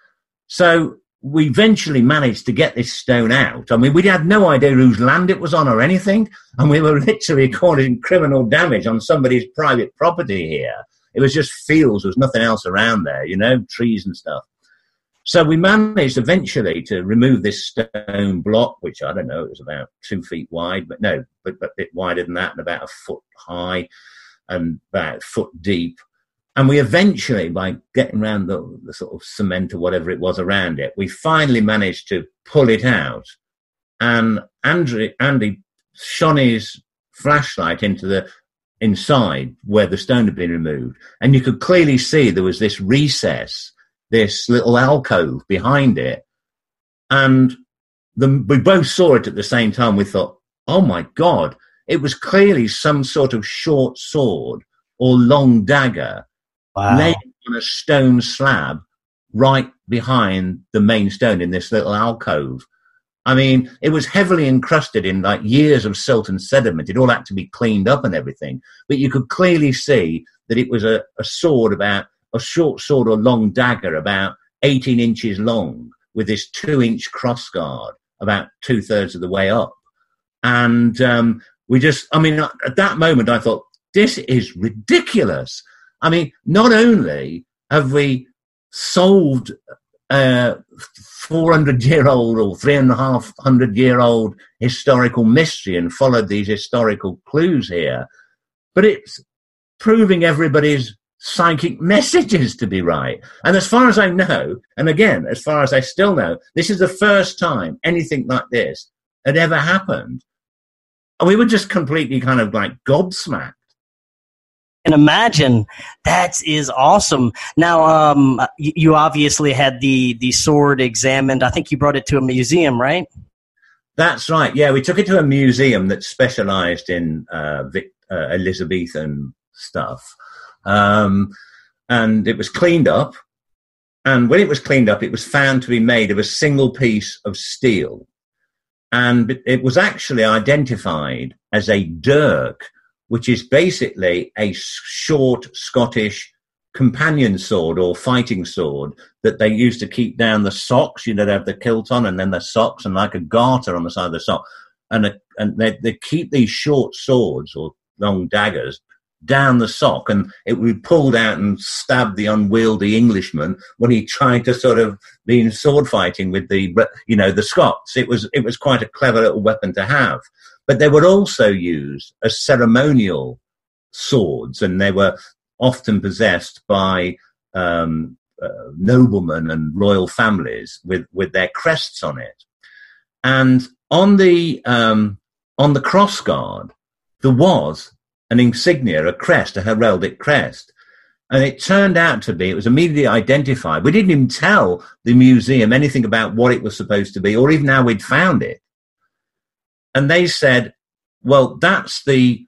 So we eventually managed to get this stone out. I mean, we had no idea whose land it was on or anything, and we were literally causing criminal damage on somebody's private property here. It was just fields. There was nothing else around there, trees and stuff. So we managed eventually to remove this stone block, which I don't know, it was about 2 feet wide, but a bit wider than that, and about 1 foot high and about 1 foot deep. And we eventually, by getting around the sort of cement or whatever it was around it, we finally managed to pull it out. And Andy shone his flashlight into the inside where the stone had been removed. And you could clearly see there was this recess, this little alcove behind it. And we both saw it at the same time. We thought, oh my God, it was clearly some sort of short sword or long dagger. Wow. Laying on a stone slab right behind the main stone in this little alcove. I mean, it was heavily encrusted in like years of silt and sediment. It all had to be cleaned up and everything. But you could clearly see that it was a sword, about a short sword or long dagger about 18 inches long, with this 2-inch crossguard about 2/3 of the way up. And at that moment I thought, this is ridiculous. I mean, not only have we solved a 400-year-old or 350-year-old historical mystery and followed these historical clues here, but it's proving everybody's psychic messages to be right. And as far as I know, and again, as far as I still know, this is the first time anything like this had ever happened. And we were just completely kind of like gobsmacked. And imagine, that is awesome. Now, you obviously had the sword examined. I think you brought it to a museum, right? That's right. Yeah, we took it to a museum that specialized in Elizabethan stuff. And it was cleaned up. And when it was cleaned up, it was found to be made of a single piece of steel. And it was actually identified as a dirk, which is basically a short Scottish companion sword or fighting sword that they used to keep down the socks. They have the kilt on and then the socks and like a garter on the side of the sock. And they keep these short swords or long daggers down the sock, and it would be pulled out and stab the unwieldy Englishman when he tried to sort of be in sword fighting with the Scots. It was quite a clever little weapon to have. But they were also used as ceremonial swords, and they were often possessed by noblemen and royal families with their crests on it. And on the crossguard, there was an insignia, a crest, a heraldic crest. And it turned out to be, it was immediately identified. We didn't even tell the museum anything about what it was supposed to be or even how we'd found it. And they said, well, that's the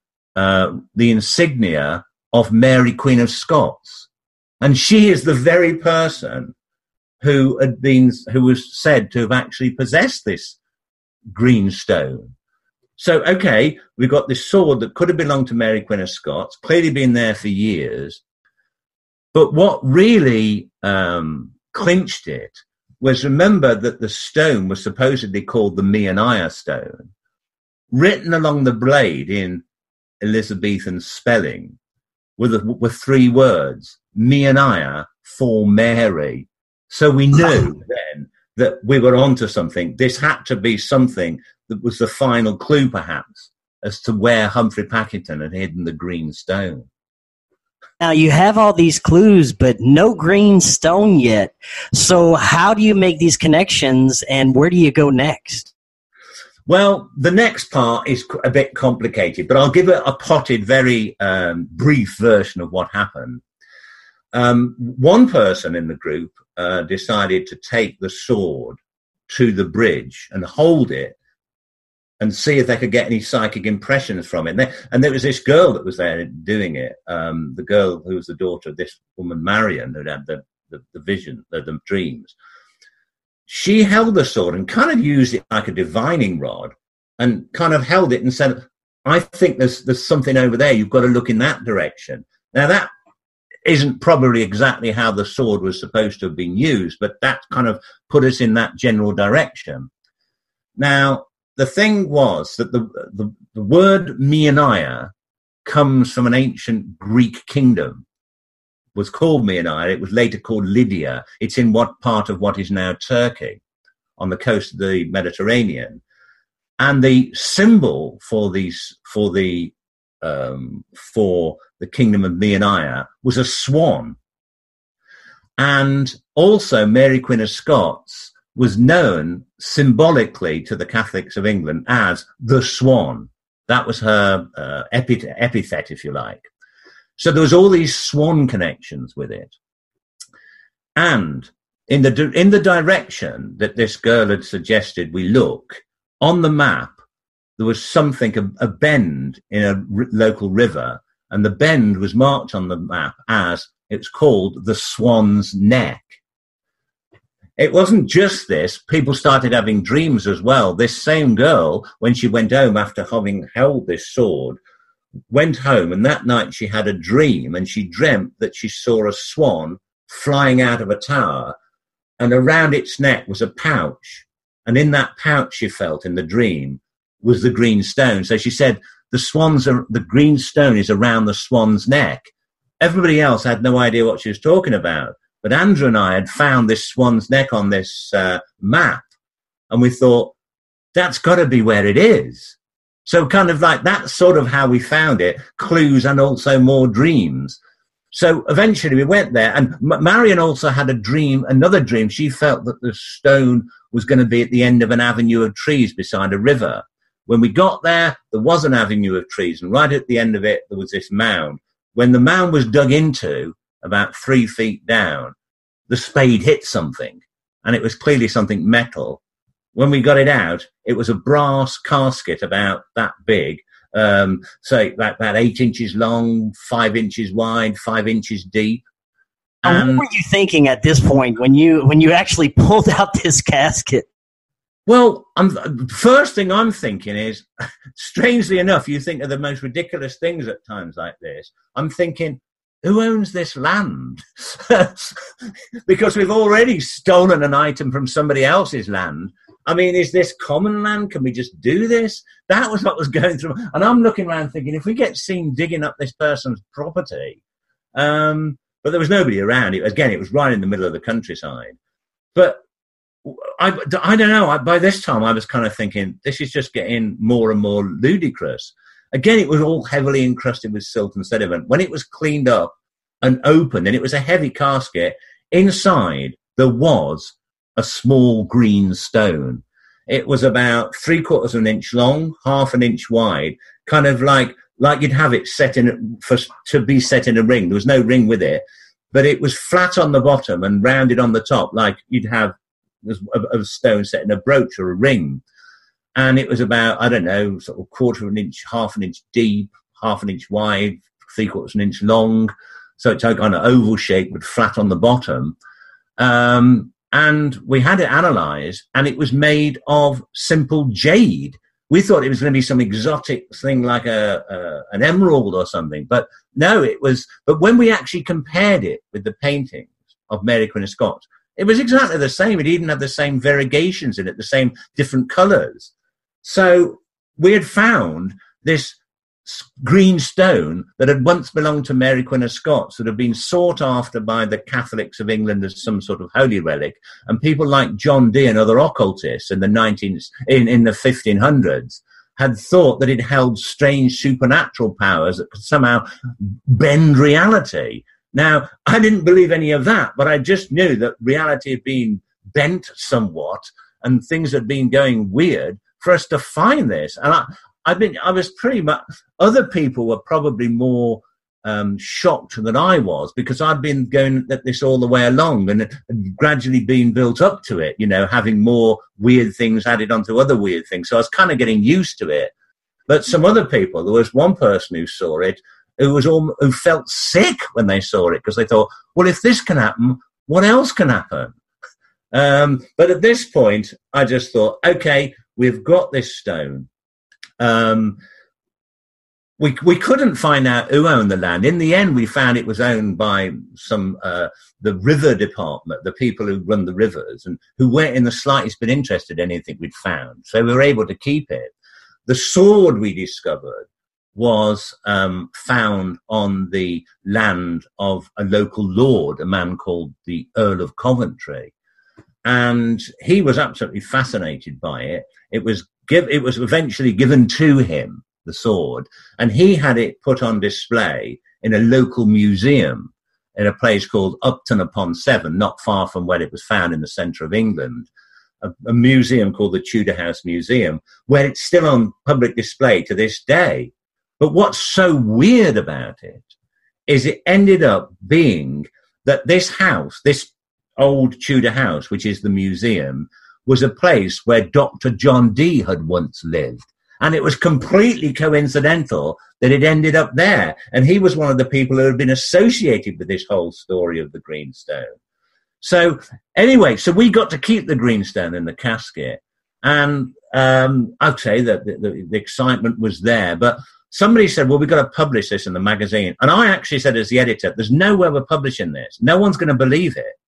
insignia of Mary, Queen of Scots. And she is the very person who was said to have actually possessed this green stone. So, okay, we've got this sword that could have belonged to Mary, Queen of Scots, clearly been there for years. But what really clinched it was, remember that the stone was supposedly called the Meoniah stone. Written along the blade in Elizabethan spelling were 3 words, Meiania for Mary. So we knew then that we were onto something. This had to be something that was the final clue, perhaps, as to where Humphrey Packington had hidden the green stone. Now, you have all these clues, but no green stone yet. So how do you make these connections, and where do you go next? Well, the next part is a bit complicated, but I'll give it a potted, very brief version of what happened. One person in the group decided to take the sword to the bridge and hold it and see if they could get any psychic impressions from it. And there was this girl that was there doing it, the girl who was the daughter of this woman, Marion, who had the vision, the dreams. She held the sword and kind of used it like a divining rod and kind of held it and said, I think there's something over there. You've got to look in that direction. Now, that isn't probably exactly how the sword was supposed to have been used, but that kind of put us in that general direction. Now, the thing was that the word Meiania comes from an ancient Greek kingdom. It was called Meiania. It was later called Lydia. It's in what part of what is now Turkey, on the coast of the Mediterranean. And the symbol for the kingdom of Meiania was a swan. And also Mary Queen of Scots was known symbolically to the Catholics of England as the Swan. That was her epithet, if you like. So there was all these swan connections with it. And in the direction that this girl had suggested we look, on the map, there was something, a bend in a local river, and the bend was marked on the map as, it's called the Swan's Neck. It wasn't just this. People started having dreams as well. This same girl, when she went home after having held this sword, went home, and that night she had a dream, and she dreamt that she saw a swan flying out of a tower, and around its neck was a pouch. And in that pouch, she felt in the dream, was the green stone. So she said, the green stone is around the swan's neck. Everybody else had no idea what she was talking about. But Andrew and I had found this swan's neck on this map, and we thought, that's got to be where it is. So kind of like that's sort of how we found it, clues and also more dreams. So eventually we went there, and Marion also had another dream. She felt that the stone was going to be at the end of an avenue of trees beside a river. When we got there was an avenue of trees, and right at the end of it, there was this mound. When the mound was dug into, about 3 feet down, the spade hit something, and it was clearly something metal. When we got it out, it was a brass casket about that big, so about 8 inches long, 5 inches wide, 5 inches deep. And what were you thinking at this point when you actually pulled out this casket? Well, first thing I'm thinking is, strangely enough, you think of the most ridiculous things at times like this. I'm thinking, who owns this land? Because we've already stolen an item from somebody else's land. I mean, is this common land? Can we just do this? That was what was going through. And I'm looking around thinking, if we get seen digging up this person's property, but there was nobody around. It was right in the middle of the countryside. But I don't know. By this time, I was kind of thinking, this is just getting more and more ludicrous. Again, it was all heavily encrusted with silt and sediment. When it was cleaned up and opened, and it was a heavy casket, inside there was a small green stone. It was about 3/4 of an inch long, 1/2 an inch wide, kind of like you'd have it to be set in a ring. There was no ring with it, but it was flat on the bottom and rounded on the top, like you'd have a stone set in a brooch or a ring. And it was about, I don't know, sort of 1/4 an inch, 1/2 an inch deep, 1/2 an inch wide, 3/4 an inch long. So it's like kind of oval shape, but flat on the bottom. And we had it analysed, and it was made of simple jade. We thought it was going to be some exotic thing like an emerald or something. But no, it was. But when we actually compared it with the paintings of Mary Queen of Scots, it was exactly the same. It even had the same variegations in it, the same different colours. So we had found this green stone that had once belonged to Mary Queen of Scots, that had been sought after by the Catholics of England as some sort of holy relic, and people like John Dee and other occultists in the 1500s had thought that it held strange supernatural powers that could somehow bend reality. Now, I didn't believe any of that, but I just knew that reality had been bent somewhat and things had been going weird for us to find this. And I was pretty much, other people were probably more shocked than I was, because I'd been going at this all the way along and gradually being built up to it, you know, having more weird things added onto other weird things. So I was kind of getting used to it. But some other people, there was one person who saw it who felt sick when they saw it, because they thought, well, if this can happen, what else can happen? But at this point, I just thought, okay, we've got this stone. We couldn't find out who owned the land. In the end, we found it was owned by the river department, the people who run the rivers, and who weren't in the slightest bit interested in anything we'd found. So we were able to keep it. The sword we discovered was found on the land of a local lord, a man called the Earl of Coventry. And he was absolutely fascinated by it. It was eventually given to him, the sword, and he had it put on display in a local museum in a place called Upton upon Severn, not far from where it was found in the centre of England, a museum called the Tudor House Museum, where it's still on public display to this day. But what's so weird about it is it ended up being that this house, this old Tudor house, which is the museum, was a place where Dr. John Dee had once lived. And it was completely coincidental that it ended up there. And he was one of the people who had been associated with this whole story of the green stone. So anyway, so we got to keep the green stone in the casket. And I'd say that the excitement was there. But somebody said, well, we've got to publish this in the magazine. And I actually said, as the editor, there's no way we're publishing this. No one's going to believe it.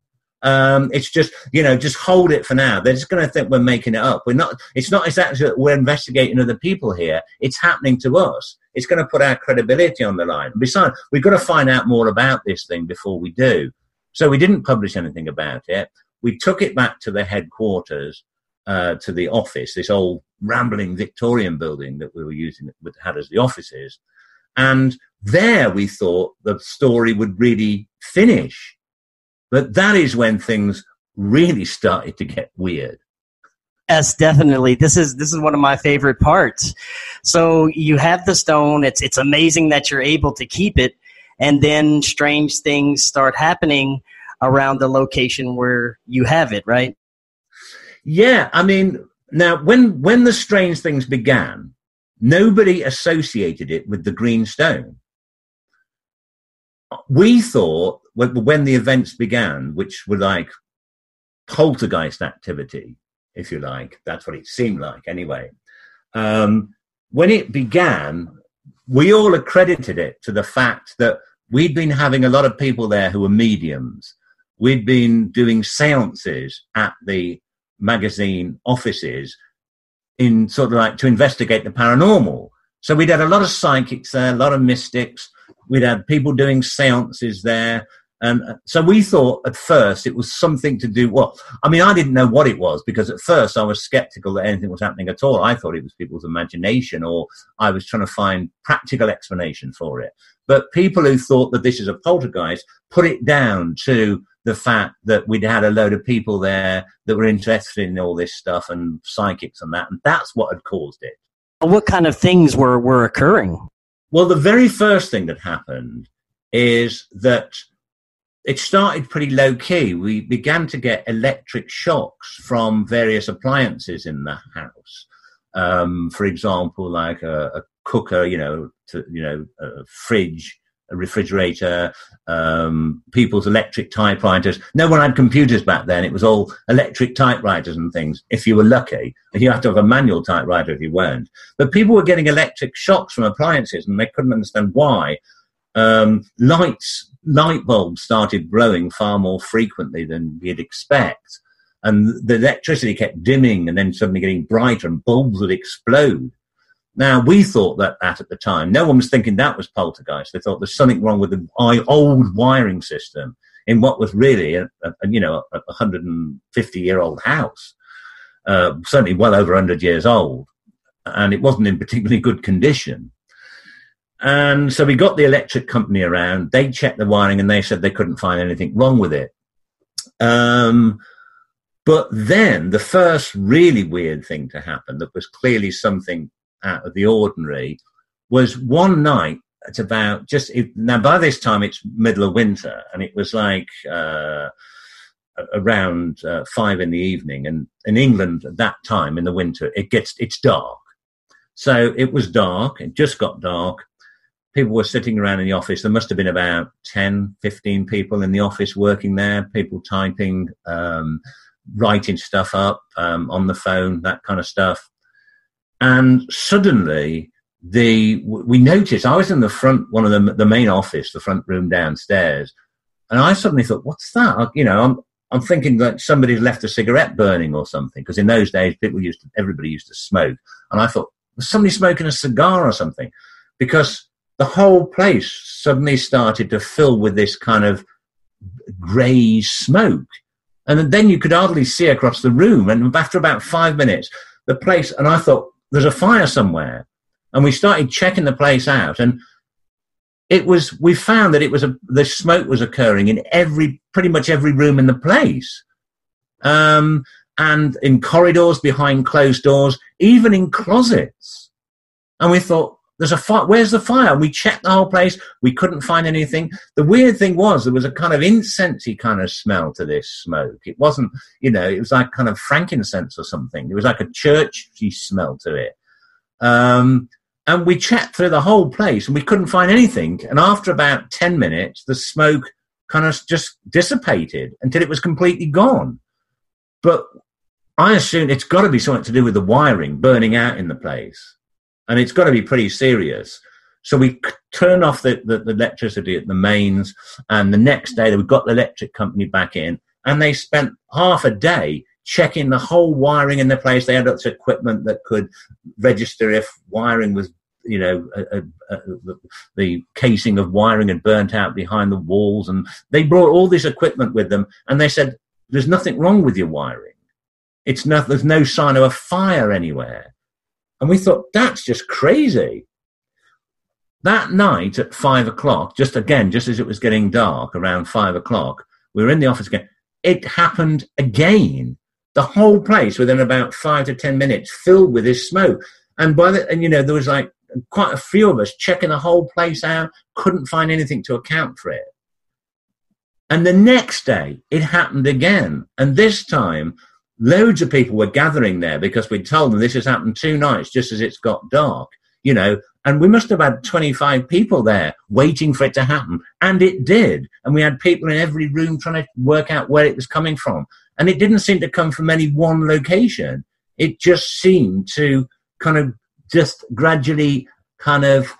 It's just, just hold it for now. They're just going to think we're making it up. It's not exactly that we're investigating other people here. It's happening to us. It's going to put our credibility on the line. Besides, we've got to find out more about this thing before we do. So we didn't publish anything about it. We took it back to the headquarters, to the office, this old rambling Victorian building that we were using, had as the offices. And there we thought the story would really finish. But that is when things really started to get weird. Yes, definitely. This is one of my favorite parts. So you have the stone. It's amazing that you're able to keep it, and then strange things start happening around the location where you have it, right? Yeah, I mean, now when the strange things began, nobody associated it with the green stone. We thought when the events began, which were like poltergeist activity, if you like, that's what it seemed like anyway. When it began, we all accredited it to the fact that we'd been having a lot of people there who were mediums. We'd been doing seances at the magazine offices in sort of like to investigate the paranormal. So we'd had a lot of psychics there, a lot of mystics. We'd had people doing seances there. And so we thought at first it was something to do, I didn't know what it was, because at first I was skeptical that anything was happening at all. I thought it was people's imagination, or I was trying to find practical explanation for it. But people who thought that this is a poltergeist put it down to the fact that we'd had a load of people there that were interested in all this stuff and psychics and that. And that's what had caused it. What kind of things were occurring? Well, the very first thing that happened is that it started pretty low key. We began to get electric shocks from various appliances in the house. For example, like a cooker, a fridge, a refrigerator, people's electric typewriters. No one had computers back then. It was all electric typewriters and things, if you were lucky. You had to have a manual typewriter if you weren't. But people were getting electric shocks from appliances, and they couldn't understand why. Light bulbs started blowing far more frequently than you'd expect. And the electricity kept dimming and then suddenly getting brighter, and bulbs would explode. Now, we thought that at the time. No one was thinking that was poltergeist. They thought there's something wrong with the old wiring system in what was really a 150-year-old house, certainly well over 100 years old, and it wasn't in particularly good condition. And so we got the electric company around. They checked the wiring, and they said they couldn't find anything wrong with it. But then the first really weird thing to happen that was clearly something out of the ordinary was one night at about now by this time it's middle of winter, and it was like around 5 in the evening, and in England at that time in the winter it's dark. So it was dark, it just got dark. People were sitting around in the office. There must have been about 10, 15 people in the office working there, people typing, writing stuff up on the phone, that kind of stuff. And suddenly we noticed, I was in the front, one of the main office, the front room downstairs, and I suddenly thought, what's that? I'm thinking that somebody's left a cigarette burning or something, because in those days everybody used to smoke. And I thought, was somebody smoking a cigar or something? Because the whole place suddenly started to fill with this kind of grey smoke. And then you could hardly see across the room. And after about 5 minutes, the place, and I thought, there's a fire somewhere. And we started checking the place out. And we found that the smoke was occurring in pretty much every room in the place. And in corridors, behind closed doors, even in closets. And we thought, there's a fire. Where's the fire? And we checked the whole place. We couldn't find anything. The weird thing was there was a kind of incensey kind of smell to this smoke. It wasn't, it was like kind of frankincense or something. It was like a churchy smell to it. And we checked through the whole place and we couldn't find anything. And after about 10 minutes, the smoke kind of just dissipated until it was completely gone. But I assume it's got to be something to do with the wiring burning out in the place. And it's got to be pretty serious. So we turned off the electricity at the mains, and the next day we got the electric company back in, and they spent half a day checking the whole wiring in the place. They had lots of equipment that could register if wiring was, the casing of wiring had burnt out behind the walls. And they brought all this equipment with them, and they said, there's nothing wrong with your wiring. There's no sign of a fire anywhere. And we thought, that's just crazy. That night at 5 o'clock, just as it was getting dark, around 5 o'clock, we were in the office again. It happened again. The whole place, within about 5 to 10 minutes, filled with this smoke. And there was like quite a few of us checking the whole place out, couldn't find anything to account for it. And the next day, it happened again. And this time, loads of people were gathering there because we'd told them this has happened 2 nights just as it's got dark, and we must have had 25 people there waiting for it to happen. And it did. And we had people in every room trying to work out where it was coming from. And it didn't seem to come from any one location. It just seemed to kind of just gradually kind of,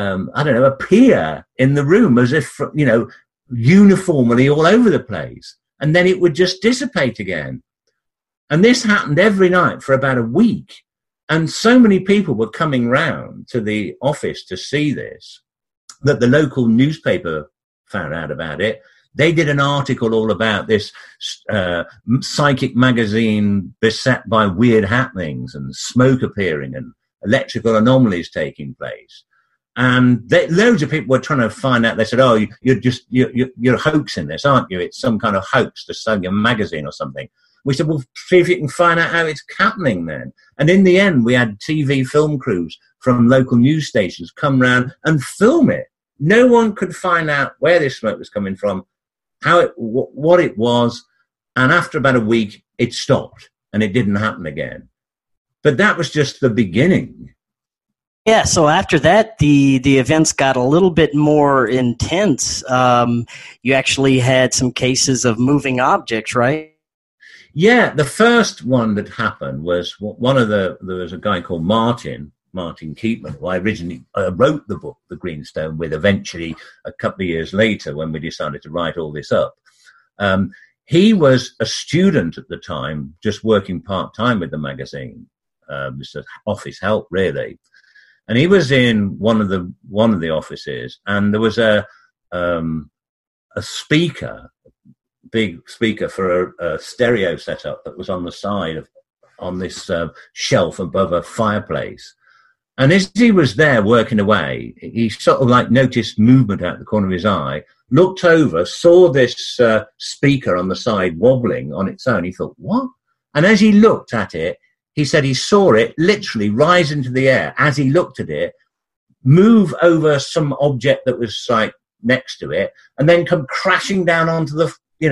appear in the room as if, uniformly all over the place. And then it would just dissipate again. And this happened every night for about a week. And so many people were coming round to the office to see this that the local newspaper found out about it. They did an article all about this psychic magazine beset by weird happenings and smoke appearing and electrical anomalies taking place. And loads of people were trying to find out. They said, oh, you're hoaxing this, aren't you? It's some kind of hoax to sell your magazine or something. We said, well, see if you can find out how it's happening then. And in the end, we had TV film crews from local news stations come round and film it. No one could find out where this smoke was coming from, what it was. And after about a week, it stopped and it didn't happen again. But that was just the beginning. Yeah, so after that, the events got a little bit more intense. You actually had some cases of moving objects, right? Yeah, the first one that happened was there was a guy called Martin Keatman, who I originally wrote the book, The Greenstone, with eventually a couple of years later when we decided to write all this up. He was a student at the time, just working part-time with the magazine, just office help, really. and he was in one of the offices, and there was a speaker, big speaker for a stereo setup that was on the side on this shelf above a fireplace. And as he was there working away, he sort of like noticed movement out the corner of his eye, looked over, saw this speaker on the side wobbling on its own. He thought, what? And as he looked at it, he said he saw it literally rise into the air as he looked at it, move over some object that was like next to it, and then come crashing down onto the,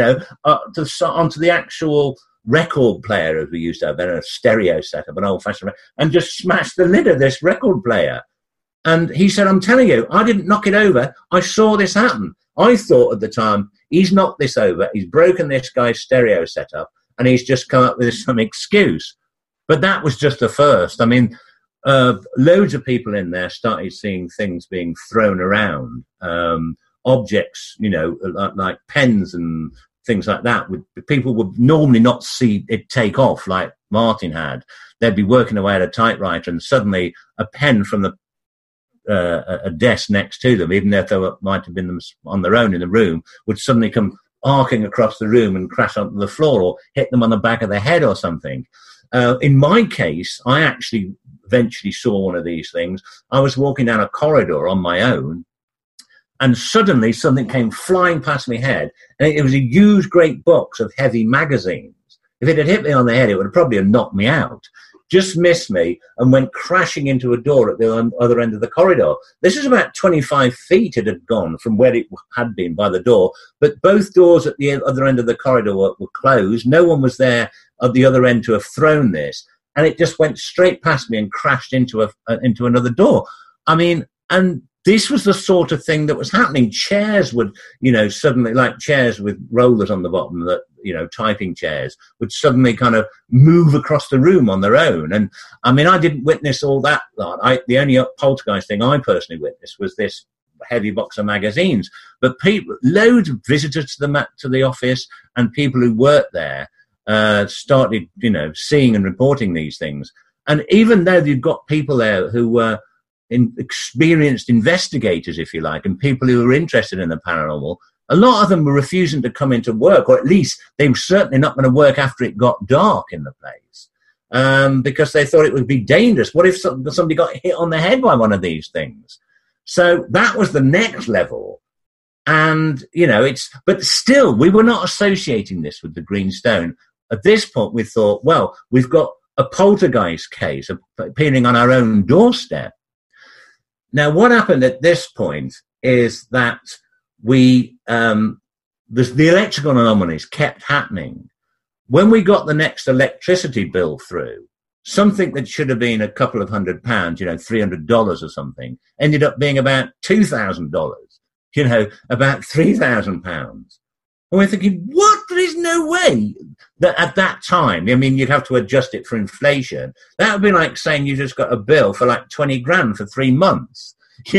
onto the actual record player as we used to have then, a stereo setup, an old-fashioned, and just smash the lid of this record player. And he said, I'm telling you, I didn't knock it over. I saw this happen. I thought at the time, he's knocked this over, he's broken this guy's stereo setup, and he's just come up with some excuse. But that was just the first. I mean, loads of people in there started seeing things being thrown around, objects, like pens and things like that. People would normally not see it take off like Martin had. They'd be working away at a typewriter, and suddenly a pen from a desk next to them, even if they might have been them on their own in the room, would suddenly come arcing across the room and crash onto the floor or hit them on the back of the head or something. In my case, I actually eventually saw one of these things. I was walking down a corridor on my own, and suddenly something came flying past my head, and it was a huge, great box of heavy magazines. If it had hit me on the head, it would have probably knocked me out. Just missed me and went crashing into a door at the other end of the corridor. This is about 25 feet it had gone from where it had been by the door, but both doors at the other end of the corridor were closed. No one was there at the other end to have thrown this, and it just went straight past me and crashed into another door. I mean, and this was the sort of thing that was happening. Chairs would, suddenly, like chairs with rollers on the bottom, that, typing chairs, would suddenly kind of move across the room on their own. And I mean, I didn't witness all that. The only poltergeist thing I personally witnessed was this heavy box of magazines. But loads of visitors to the office and people who worked there started, seeing and reporting these things. And even though you've got people there who were experienced investigators, if you like, and people who were interested in the paranormal, a lot of them were refusing to come into work, or at least they were certainly not going to work after it got dark in the place, because they thought it would be dangerous. What if somebody got hit on the head by one of these things? So that was the next level. And, but still, we were not associating this with the Green Stone. At this point, we thought, well, we've got a poltergeist case appearing on our own doorstep. Now, what happened at this point is that the electrical anomalies kept happening. When we got the next electricity bill through, something that should have been a couple of £100, $300 or something, ended up being about $2,000, about £3,000. And we're thinking, what? There is no way that at that time, I mean, you'd have to adjust it for inflation. That would be like saying you just got a bill for like 20 grand for 3 months,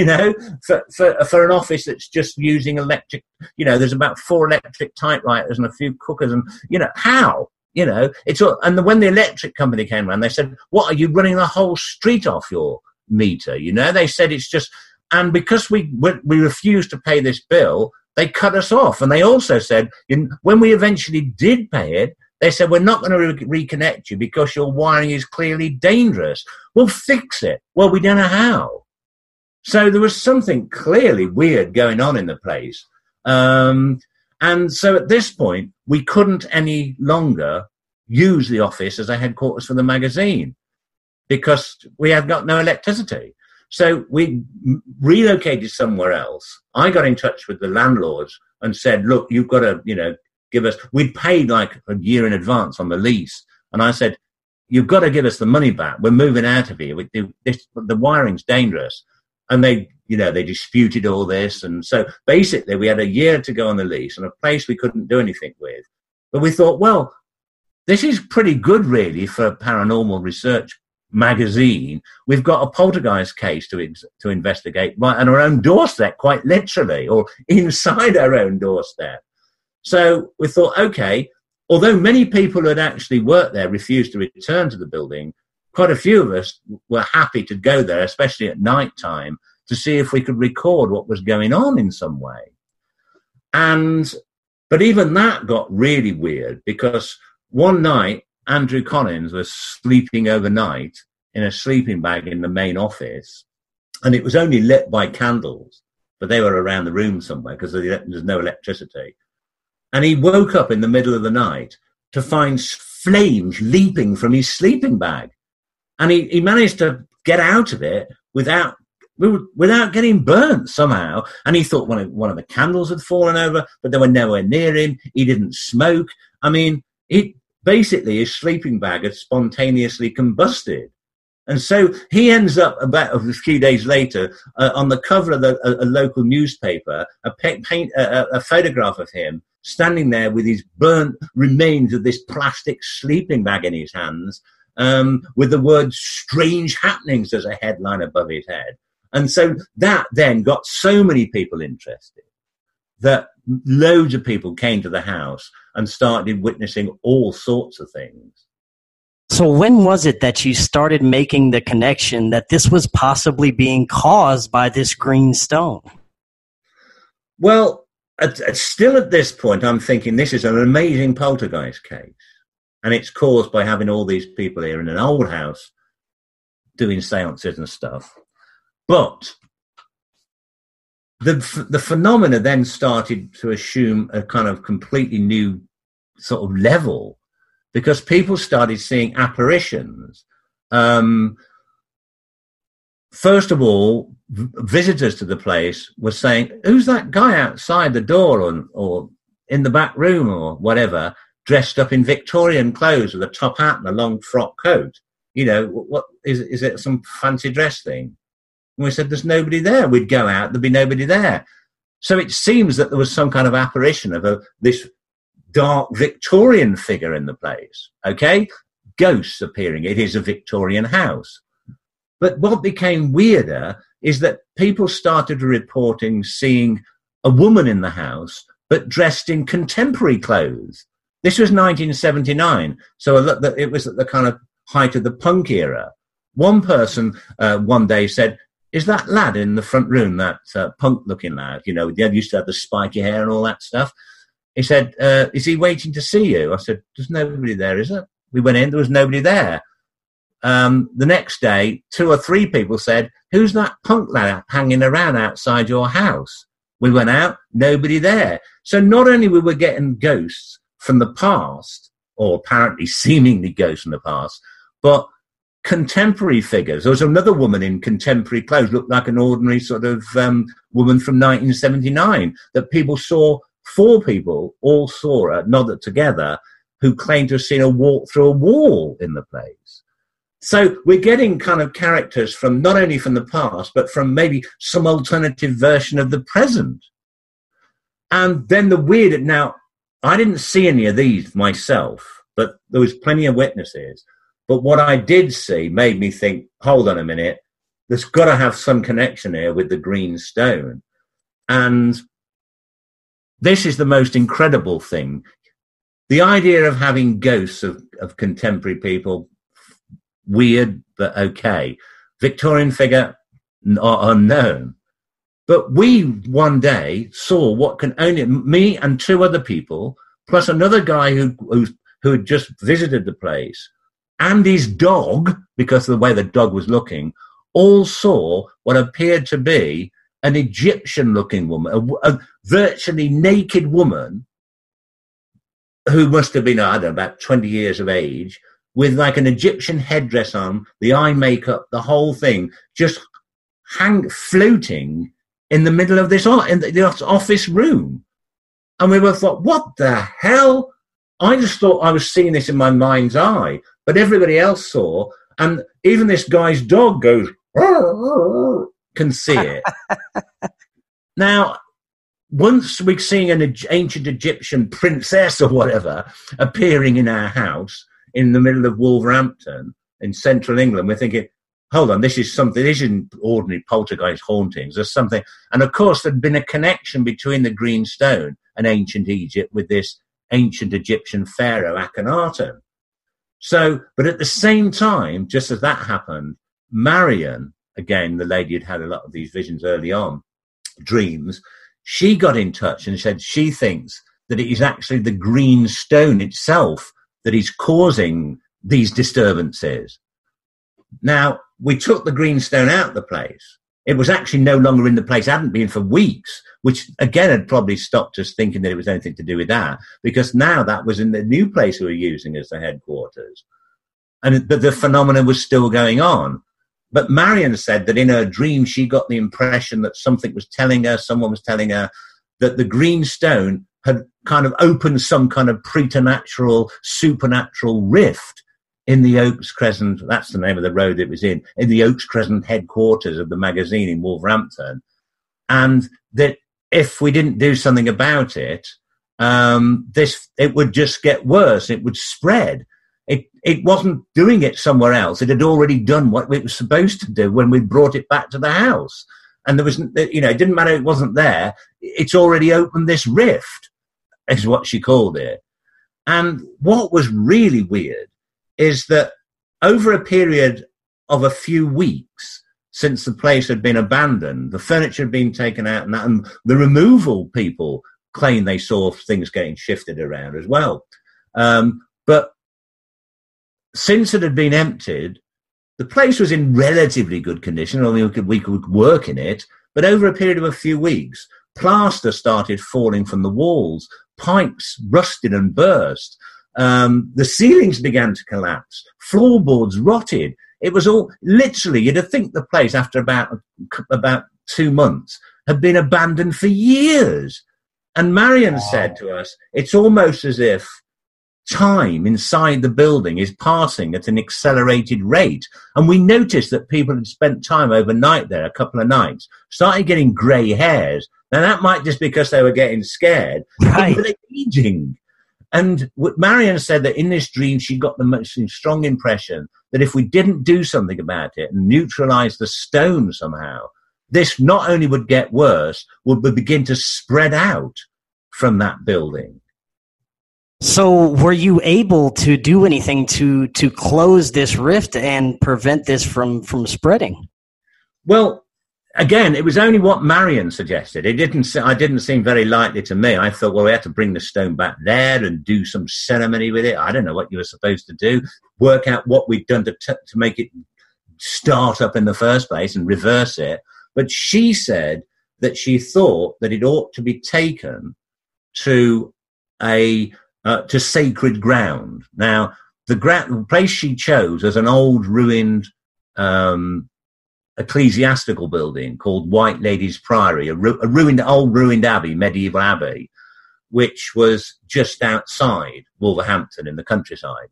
for an office that's just using electric, there's about 4 electric typewriters and a few cookers and, how? It's all, and when the electric company came around, they said, what, are you running the whole street off your meter? They said it's just, and because we refused to pay this bill, they cut us off. And they also said, when we eventually did pay it, they said, we're not going to reconnect you because your wiring is clearly dangerous. We'll fix it. Well, we don't know how. So there was something clearly weird going on in the place. And so at this point, we couldn't any longer use the office as a headquarters for the magazine because we had got no electricity. So we relocated somewhere else. I got in touch with the landlords and said, look, you've got to, give us, we'd paid like a year in advance on the lease. And I said, you've got to give us the money back. We're moving out of here. The wiring's dangerous. And they disputed all this. And so basically we had a year to go on the lease and a place we couldn't do anything with. But we thought, well, this is pretty good really for a paranormal research magazine. We've got a poltergeist case to investigate right on our own doorstep, quite literally, or inside our own doorstep. So we thought, okay, although many people who had actually worked there refused to return to the building, quite a few of us were happy to go there, especially at night time, to see if we could record what was going on in some way. But even that got really weird, because one night Andrew Collins was sleeping overnight in a sleeping bag in the main office, and it was only lit by candles, but they were around the room somewhere because there's no electricity. And he woke up in the middle of the night to find flames leaping from his sleeping bag. And he managed to get out of it without getting burnt somehow. And he thought one of the candles had fallen over, but they were nowhere near him. He didn't smoke. I mean, basically his sleeping bag had spontaneously combusted. And so he ends up about a few days later on the cover of a local newspaper, a photograph of him standing there with his burnt remains of this plastic sleeping bag in his hands, with the word "strange happenings" as a headline above his head. And so that then got so many people interested that loads of people came to the house and started witnessing all sorts of things. So when was it that you started making the connection that this was possibly being caused by this green stone? Well, still at this point, I'm thinking this is an amazing poltergeist case. And it's caused by having all these people here in an old house doing seances and stuff. But the phenomena then started to assume a kind of completely new sort of level, because people started seeing apparitions. First of all, visitors to the place were saying, "Who's that guy outside the door or in the back room or whatever, dressed up in Victorian clothes with a top hat and a long frock coat? You know, what is it some fancy dress thing?" And we said, "There's nobody there." We'd go out, there'd be nobody there. So it seems that there was some kind of apparition of this dark Victorian figure in the place. Okay? Ghosts appearing. It is a Victorian house. But what became weirder is that people started reporting seeing a woman in the house, but dressed in contemporary clothes. This was 1979, so it was at the kind of height of the punk era. One person one day said, "Is that lad in the front room, that punk-looking lad, you know, they used to have the spiky hair and all that stuff?" He said, "Is he waiting to see you?" I said, "There's nobody there, is there?" We went in, there was nobody there. The next day, 2 or 3 people said, "Who's that punk lad hanging around outside your house?" We went out, nobody there. So not only were we getting ghosts from the past, or apparently seemingly ghosts from the past, but contemporary figures. There was another woman in contemporary clothes, looked like an ordinary sort of woman from 1979, that people saw. 4 people all saw her, nodded together, who claimed to have seen her walk through a wall in the place. So we're getting kind of characters from not only from the past, but from maybe some alternative version of the present. And then the weird, now, I didn't see any of these myself, but there was plenty of witnesses. But what I did see made me think, hold on a minute, there's got to have some connection here with the green stone. And this is the most incredible thing. The idea of having ghosts of contemporary people, weird, but okay. Victorian figure, not unknown. But we one day saw what can only, me and 2 other people, plus another guy who had just visited the place, and his dog, because of the way the dog was looking, all saw what appeared to be an Egyptian-looking woman, a virtually naked woman who must have been, I don't know, about 20 years of age, with like an Egyptian headdress on, the eye makeup, the whole thing, just floating in the middle of the office room. And we both thought, what the hell? I just thought I was seeing this in my mind's eye, but everybody else saw, and even this guy's dog goes, can see it. Now, once we're seeing an ancient Egyptian princess or whatever appearing in our house in the middle of Wolverhampton in central England, we're thinking, hold on, this is something, this isn't ordinary poltergeist hauntings, there's something. And of course, there'd been a connection between the green stone and ancient Egypt with this ancient Egyptian pharaoh Akhenaten. So, but at the same time, just as that happened, Marion, again, the lady who'd had a lot of these visions early on, dreams, she got in touch and said she thinks that it is actually the green stone itself that is causing these disturbances. Now, we took the green stone out of the place. It was actually no longer in the place, it hadn't been for weeks, which again had probably stopped us thinking that it was anything to do with that, because now that was in the new place we were using as the headquarters. But the phenomenon was still going on. But Marion said that in her dream, she got the impression that someone was telling her that the green stone had kind of opened some kind of preternatural, supernatural rift in the Oaks Crescent, that's the name of the road it was in the Oaks Crescent headquarters of the magazine in Wolverhampton. And that if we didn't do something about it, it would just get worse. It would spread. It wasn't doing it somewhere else. It had already done what it was supposed to do when we brought it back to the house. And there was, it didn't matter, it wasn't there. It's already opened this rift, is what she called it. And what was really weird is that over a period of a few weeks since the place had been abandoned, the furniture had been taken out, and the removal people claim they saw things getting shifted around as well. But since it had been emptied, the place was in relatively good condition. I mean, we could work in it, but over a period of a few weeks, plaster started falling from the walls, pipes rusted and burst. The ceilings began to collapse. Floorboards rotted. It was all literally, you'd think the place after about 2 months had been abandoned for years. And Marion said to us, it's almost as if time inside the building is passing at an accelerated rate. And we noticed that people had spent time overnight there, a couple of nights, started getting grey hairs. Now that might just be because they were getting scared, right. But they're aging. And Marion said that in this dream, she got the most strong impression that if we didn't do something about it and neutralize the stone somehow, this not only would get worse, would begin to spread out from that building. So were you able to do anything to close this rift and prevent this from spreading? Well, again, it was only what Marion suggested. I didn't seem very likely to me. I thought, well, we had to bring the stone back there and do some ceremony with it. I don't know what you were supposed to do. Work out what we'd done to make it start up in the first place and reverse it. But she said that she thought that it ought to be taken to to sacred ground. Now, the place she chose was an old ruined ecclesiastical building called White Ladies Priory, old ruined abbey, medieval abbey, which was just outside Wolverhampton in the countryside.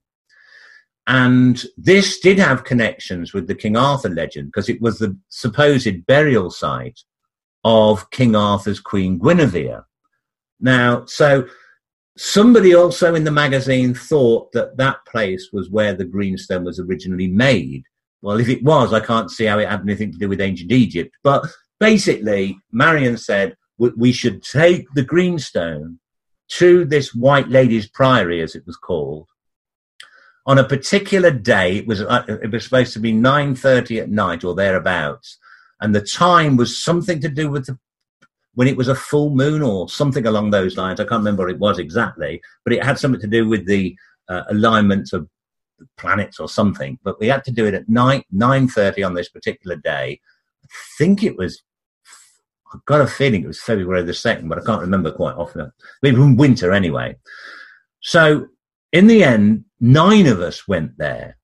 And this did have connections with the King Arthur legend because it was the supposed burial site of King Arthur's Queen Guinevere. Now, so somebody also in the magazine thought that that place was where the greenstone was originally made. Well, if it was, I can't see how it had anything to do with ancient Egypt. But basically, Marion said we should take the greenstone to this White Ladies Priory, as it was called, on a particular day. It was supposed to be 9:30 at night or thereabouts, and the time was something to do with when it was a full moon or something along those lines. I can't remember what it was exactly, but it had something to do with the alignments of the planets or something. But we had to do it at night, 9:30 on this particular day. I think it was, I've got a feeling it was February the 2nd, but I can't remember quite often. Maybe in winter anyway. So in the end, 9 of us went there.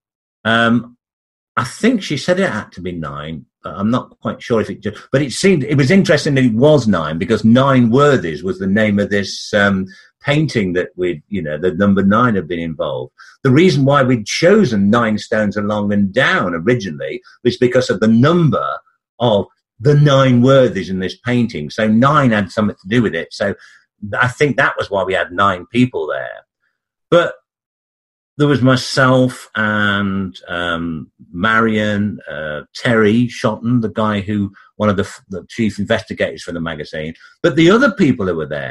I think she said it had to be 9. I'm not quite sure if it just, but it was interesting that it was 9 because 9 Worthies was the name of this painting that the number 9 had been involved. The reason why we'd chosen 9 stones along and down originally was because of the number of the 9 Worthies in this painting. So 9 had something to do with it. So I think that was why we had 9 people there. But there was myself and Marion, Terry Shotton, the guy one of the chief investigators for the magazine. But the other people who were there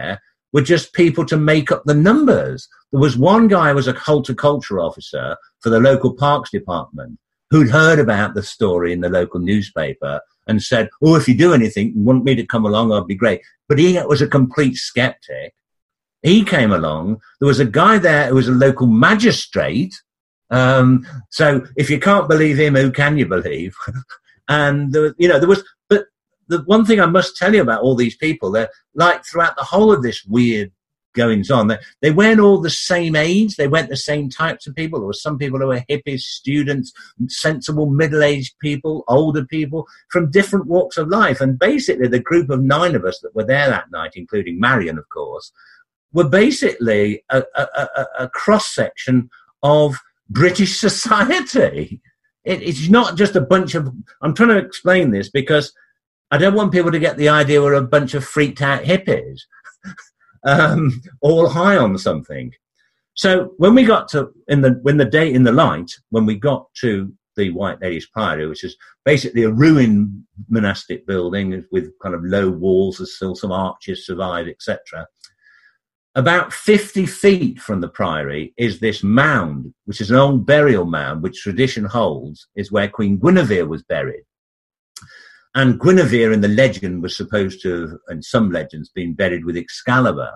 were just people to make up the numbers. There was one guy who was a horticulture officer for the local parks department who'd heard about the story in the local newspaper and said, oh, if you do anything, you want me to come along, I'd be great. But he was a complete skeptic. He came along. There was a guy there who was a local magistrate. So if you can't believe him, who can you believe? And there was, but the one thing I must tell you about all these people, they're like throughout the whole of this weird goings on, they weren't all the same age. They weren't the same types of people. There were some people who were hippies, students, sensible middle-aged people, older people from different walks of life. And basically the group of 9 of us that were there that night, including Marion, of course, were basically a cross-section of British society. It's not just a bunch of... I'm trying to explain this because I don't want people to get the idea we're a bunch of freaked out hippies, all high on something. So when we got to, when we got to the White Ladies Priory, which is basically a ruined monastic building with kind of low walls, there's still some arches survive, etc. About 50 feet from the priory is this mound, which is an old burial mound, which tradition holds is where Queen Guinevere was buried. And Guinevere in the legend was supposed to have, in some legends, been buried with Excalibur.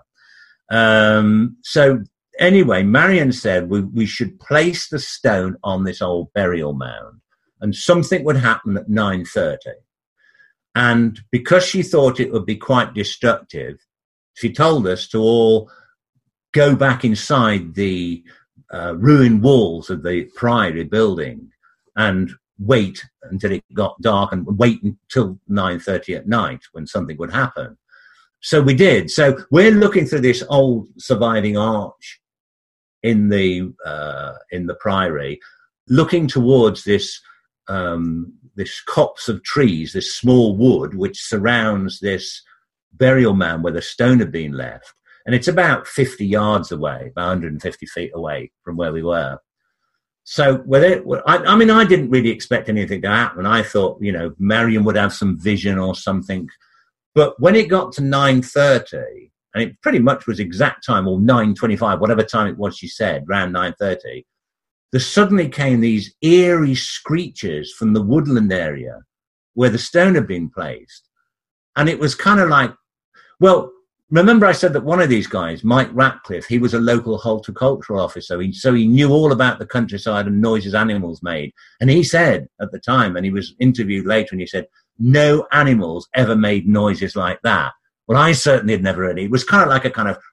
So anyway, Marion said we should place the stone on this old burial mound and something would happen at 9:30. And because she thought it would be quite destructive, she told us to all go back inside the ruined walls of the priory building and wait until it got dark and wait until 9:30 at night when something would happen. So we did. So we're looking through this old surviving arch in the priory, looking towards this copse of trees, this small wood which surrounds this burial mound where the stone had been left. And it's about 50 yards away, about 150 feet away from where we were. So I didn't really expect anything to happen. I thought, Marion would have some vision or something. But when it got to 9:30, and it pretty much was exact time, or 9:25, whatever time it was she said, around 9:30, there suddenly came these eerie screeches from the woodland area where the stone had been placed. And it was kind of like, well, remember I said that one of these guys, Mike Ratcliffe, he was a local horticultural officer, so he knew all about the countryside and noises animals made. And he said at the time, and he was interviewed later, and he said, no animals ever made noises like that. Well, I certainly had never heard it. It was kind of like a kind of...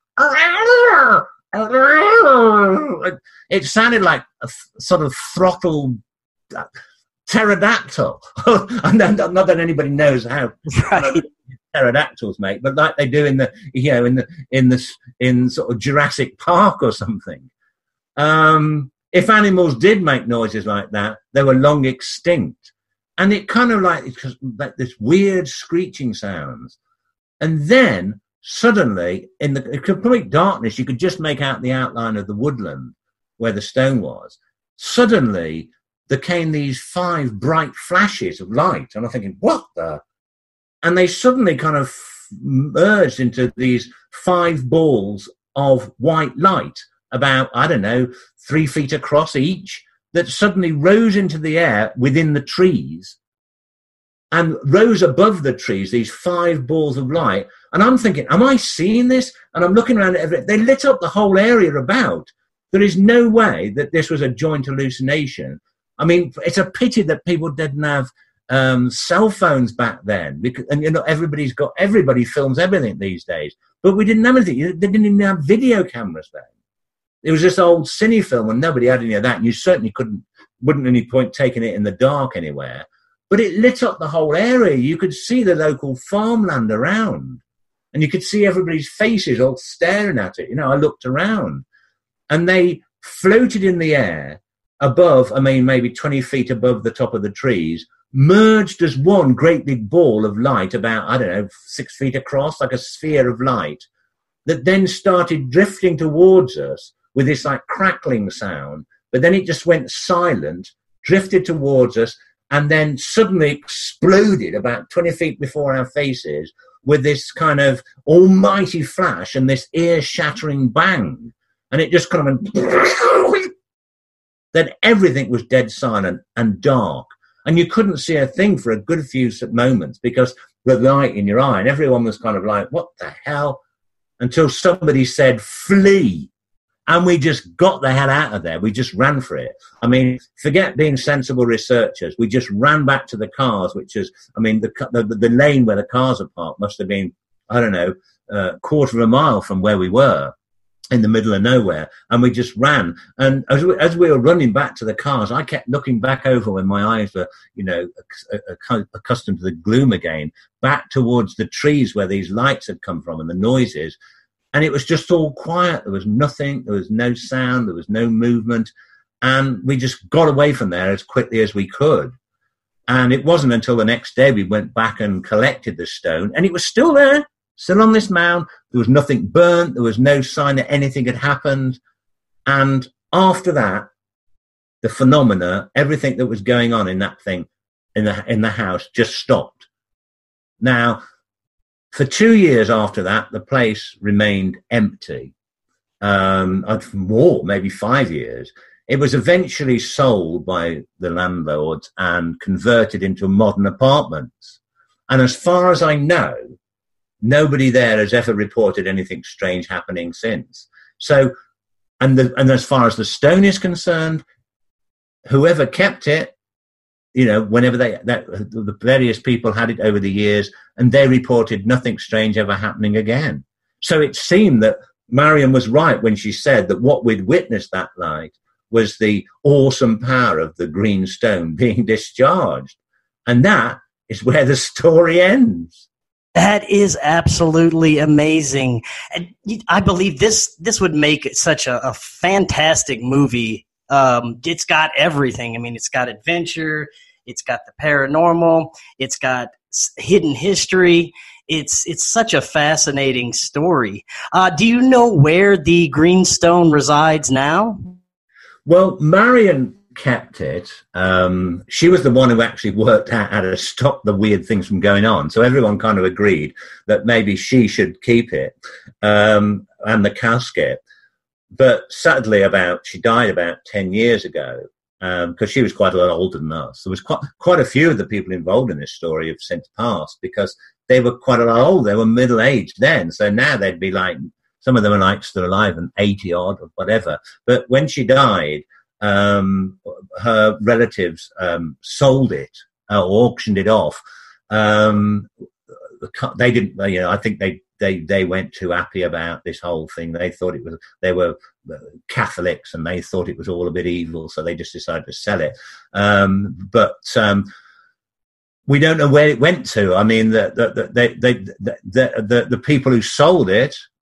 It sounded like a sort of throttled pterodactyl. Not that anybody knows how Right. pterodactyls make, but like they do in sort of Jurassic Park or something. If animals did make noises like that, they were long extinct. And it kind of like this weird screeching sounds. And then suddenly, in the complete darkness, you could just make out the outline of the woodland where the stone was. Suddenly, there came these 5 bright flashes of light. And I'm thinking, what the? And they suddenly kind of merged into these 5 balls of white light, about, 3 feet across each, that suddenly rose into the air within the trees and rose above the trees, these 5 balls of light. And I'm thinking, am I seeing this? And I'm looking around at they lit up the whole area about. There is no way that this was a joint hallucination. I mean, it's a pity that people didn't have cell phones back then, because, and everybody films everything these days, but we didn't have anything. They didn't even have video cameras then. It was just old cine film, and nobody had any of that. And you certainly wouldn't any point taking it in the dark anywhere. But it lit up the whole area. You could see the local farmland around, and you could see everybody's faces all staring at it. I looked around, and they floated in the air above, maybe 20 feet above the top of the trees, merged as one great big ball of light about, 6 feet across, like a sphere of light, that then started drifting towards us with this like crackling sound. But then it just went silent, drifted towards us, and then suddenly exploded about 20 feet before our faces, with this kind of almighty flash and this ear-shattering bang. And it just kind of went... Then everything was dead silent and dark. And you couldn't see a thing for a good few moments because the light in your eye, and everyone was kind of like, what the hell? Until somebody said, flee. And we just got the hell out of there. We just ran for it. I mean, forget being sensible researchers. We just ran back to the cars, which is, I mean, the lane where the cars are parked must have been, I don't know, a quarter of a mile from where we were, in the middle of nowhere. And we just ran. And as we were running back to the cars, I kept looking back over when my eyes were, you know, accustomed to the gloom again, back towards the trees where these lights had come from and the noises. And it was just all quiet. There was nothing. There was no sound. There was no movement. And we just got away from there as quickly as we could. And it wasn't until the next day we went back and collected the stone. And it was still there, still on this mound. There was nothing burnt. There was no sign that anything had happened. And after that, the phenomena, everything that was going on in that thing, in the house, just stopped. Now, for 2 years after that, the place remained empty. More, maybe 5 years. It was eventually sold by the landlords and converted into modern apartments. And as far as I know, nobody there has ever reported anything strange happening since. So, and as far as the stone is concerned, whoever kept it, you know, whenever the various people had it over the years, and they reported nothing strange ever happening again. So it seemed that Marion was right when she said that what we'd witnessed that night was the awesome power of the green stone being discharged. And that is where the story ends. That is absolutely amazing. And I believe this would make such a fantastic movie. It's got everything. I mean, it's got adventure, it's got the paranormal, it's got hidden history. It's such a fascinating story. Do you know where the greenstone resides now? Well, Marion kept it. She was the one who actually worked out how to stop the weird things from going on. So everyone kind of agreed that maybe she should keep it, and the casket. But sadly, she died about 10 years ago, because she was quite a lot older than us. There was quite a few of the people involved in this story have since passed because they were quite a lot older. They were middle-aged then. So now they'd be like, some of them are like still alive and 80 odd or whatever. But when she died, her relatives sold it or auctioned it off. They didn't, you know, I think they weren't too happy about this whole thing. They were Catholics and they thought it was all a bit evil, so they just decided to sell it. But we don't know where it went to. I mean, the people who sold it,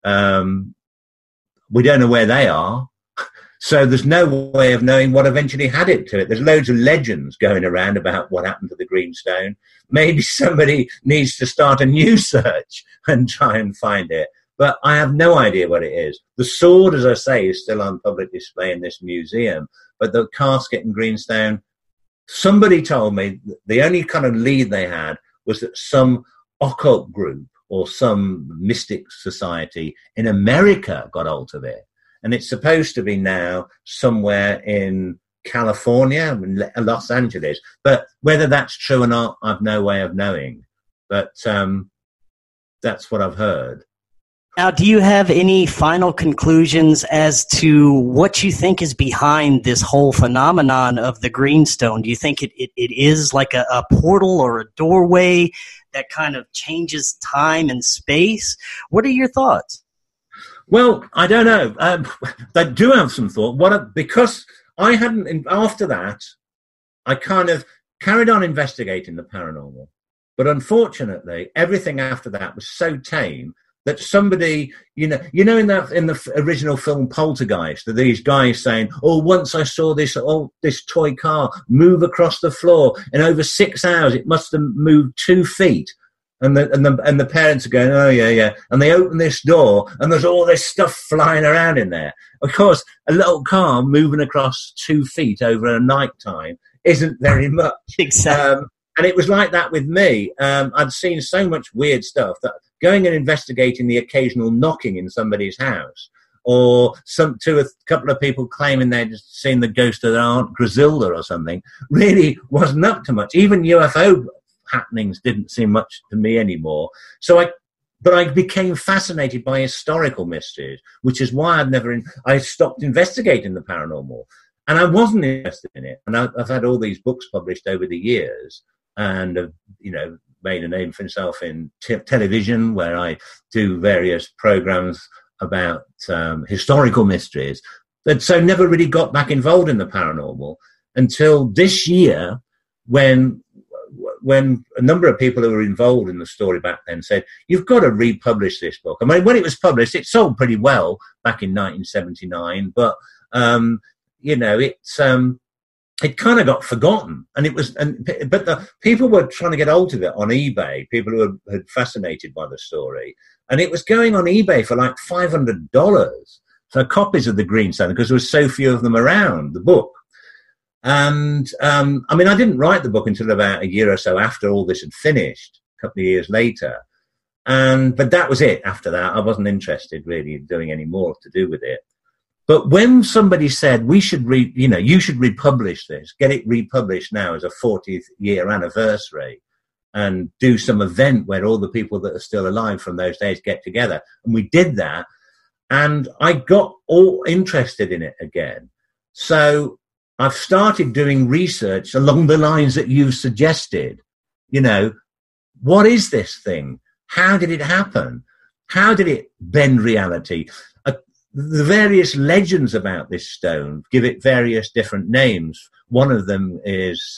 we don't know where they are. So there's no way of knowing what eventually had it to it. There's loads of legends going around about what happened to the greenstone. Maybe somebody needs to start a new search and try and find it. But I have no idea what it is. The sword, as I say, is still on public display in this museum. But the casket and greenstone, somebody told me the only kind of lead they had was that some occult group or some mystic society in America got hold of it. And it's supposed to be now somewhere in California, Los Angeles. But whether that's true or not, I've no way of knowing. But that's what I've heard. Now, do you have any final conclusions as to what you think is behind this whole phenomenon of the greenstone? Do you think it is like a portal or a doorway that kind of changes time and space? What are your thoughts? Well, I don't know. I do have some thought. Because I hadn't, after that, I kind of carried on investigating the paranormal. But unfortunately, everything after that was so tame that somebody, in the original film Poltergeist, that these guys saying, once I saw this toy car move across the floor in over 6 hours, it must have moved 2 feet. And the parents are going, oh yeah, and they open this door, and there's all this stuff flying around in there. Of course, a little car moving across 2 feet over a night time isn't very much. Exactly. And it was like that with me. I'd seen so much weird stuff that going and investigating the occasional knocking in somebody's house, or a couple of people claiming they'd seen the ghost of their Aunt Griselda or something, really wasn't up to much. Even UFO happenings didn't seem much to me anymore. But I became fascinated by historical mysteries, which is why I stopped investigating the paranormal. And I wasn't interested in it. And I've had all these books published over the years, and have, made a name for myself in television, where I do various programs about historical mysteries. But so never really got back involved in the paranormal until this year, when a number of people who were involved in the story back then said, you've got to republish this book. I mean, when it was published, it sold pretty well back in 1979, but, it kind of got forgotten. But the people were trying to get hold of it on eBay, people who had fascinated by the story. And it was going on eBay for like $500 for copies of the Greenstone, because there were so few of them around, the book. And, I didn't write the book until about a year or so after all this had finished, a couple of years later. But that was it. After that, I wasn't interested really in doing any more to do with it. But when somebody said, you should republish this, get it republished now as a 40th year anniversary, and do some event where all the people that are still alive from those days get together. And we did that. And I got all interested in it again. So I've started doing research along the lines that you've suggested. What is this thing? How did it happen? How did it bend reality? The various legends about this stone give it various different names. One of them is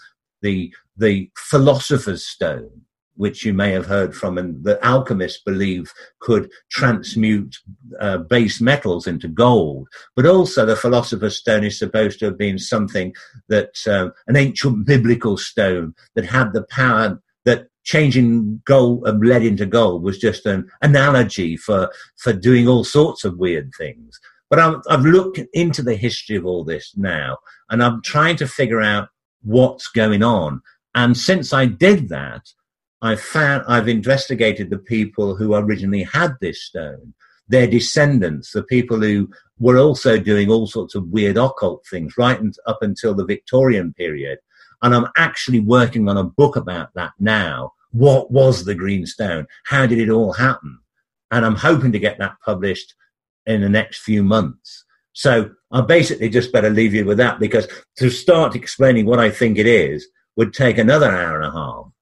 the philosopher's stone, which you may have heard from, and the alchemists believe could transmute base metals into gold. But also the philosopher's stone is supposed to have been something that an ancient biblical stone that had the power that changing gold, lead into gold, was just an analogy for doing all sorts of weird things. But I've looked into the history of all this now, and I'm trying to figure out what's going on. And since I did that, I've investigated the people who originally had this stone, their descendants, the people who were also doing all sorts of weird occult things right up until the Victorian period. And I'm actually working on a book about that now. What was the Greenstone? How did it all happen? And I'm hoping to get that published in the next few months. So I basically just better leave you with that, because to start explaining what I think it is would take another hour and a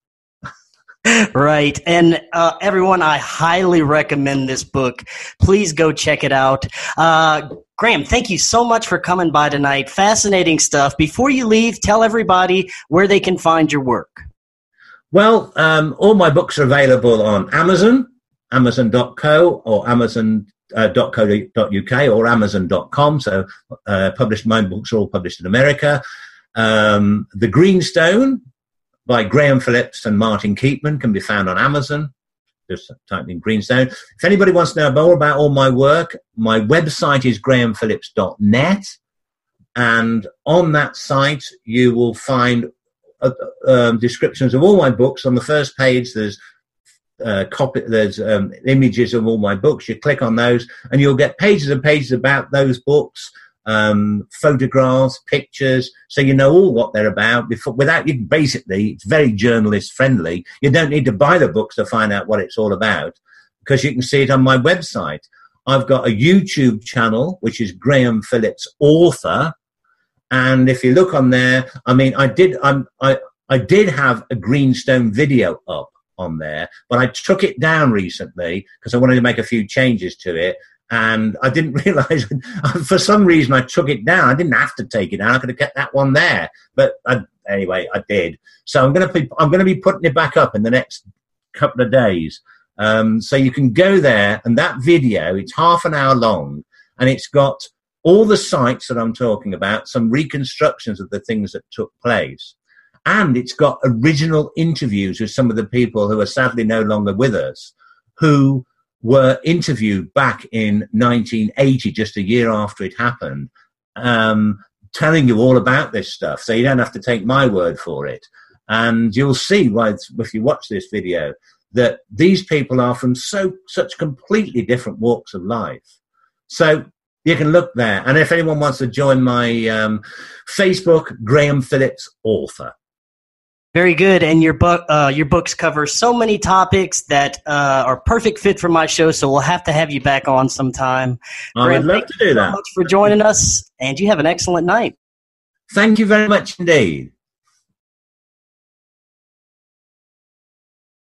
half. Right. And everyone, I highly recommend this book. Please go check it out. Graham, thank you so much for coming by tonight. Fascinating stuff. Before you leave, tell everybody where they can find your work. Well, all my books are available on Amazon, amazon.co, or amazon.co.uk, or amazon.com. So my books are all published in America. The Greenstone by Graham Phillips and Martin Keatman can be found on Amazon. Just type in Greenstone. If anybody wants to know more about all my work, my website is grahamphillips.net. And on that site, you will find descriptions of all my books. On the first page, there's images of all my books. You click on those, and you'll get pages and pages about those books, photographs, pictures, so you know all what they're about. It's very journalist friendly. You don't need to buy the books to find out what it's all about, because you can see it on my website. I've got a YouTube channel, which is Graham Phillips Author. And if you look on there, I did have a Greenstone video up on there, but I took it down recently because I wanted to make a few changes to it. And I didn't realize, for some reason, I took it down. I didn't have to take it down. I could have kept that one there. But anyway, I did. So I'm going to be putting it back up in the next couple of days. So you can go there, and that video, it's half an hour long, and it's got all the sites that I'm talking about, some reconstructions of the things that took place. And it's got original interviews with some of the people who are sadly no longer with us, who were interviewed back in 1980, just a year after it happened, telling you all about this stuff. So you don't have to take my word for it. And you'll see why, if you watch this video, that these people are from such completely different walks of life. So you can look there. And if anyone wants to join my Facebook, Graham Phillips, author. Very good. And your books cover so many topics that are perfect fit for my show. So we'll have to have you back on sometime. I would love to do that. Thank you so much for joining us. And you have an excellent night. Thank you very much indeed.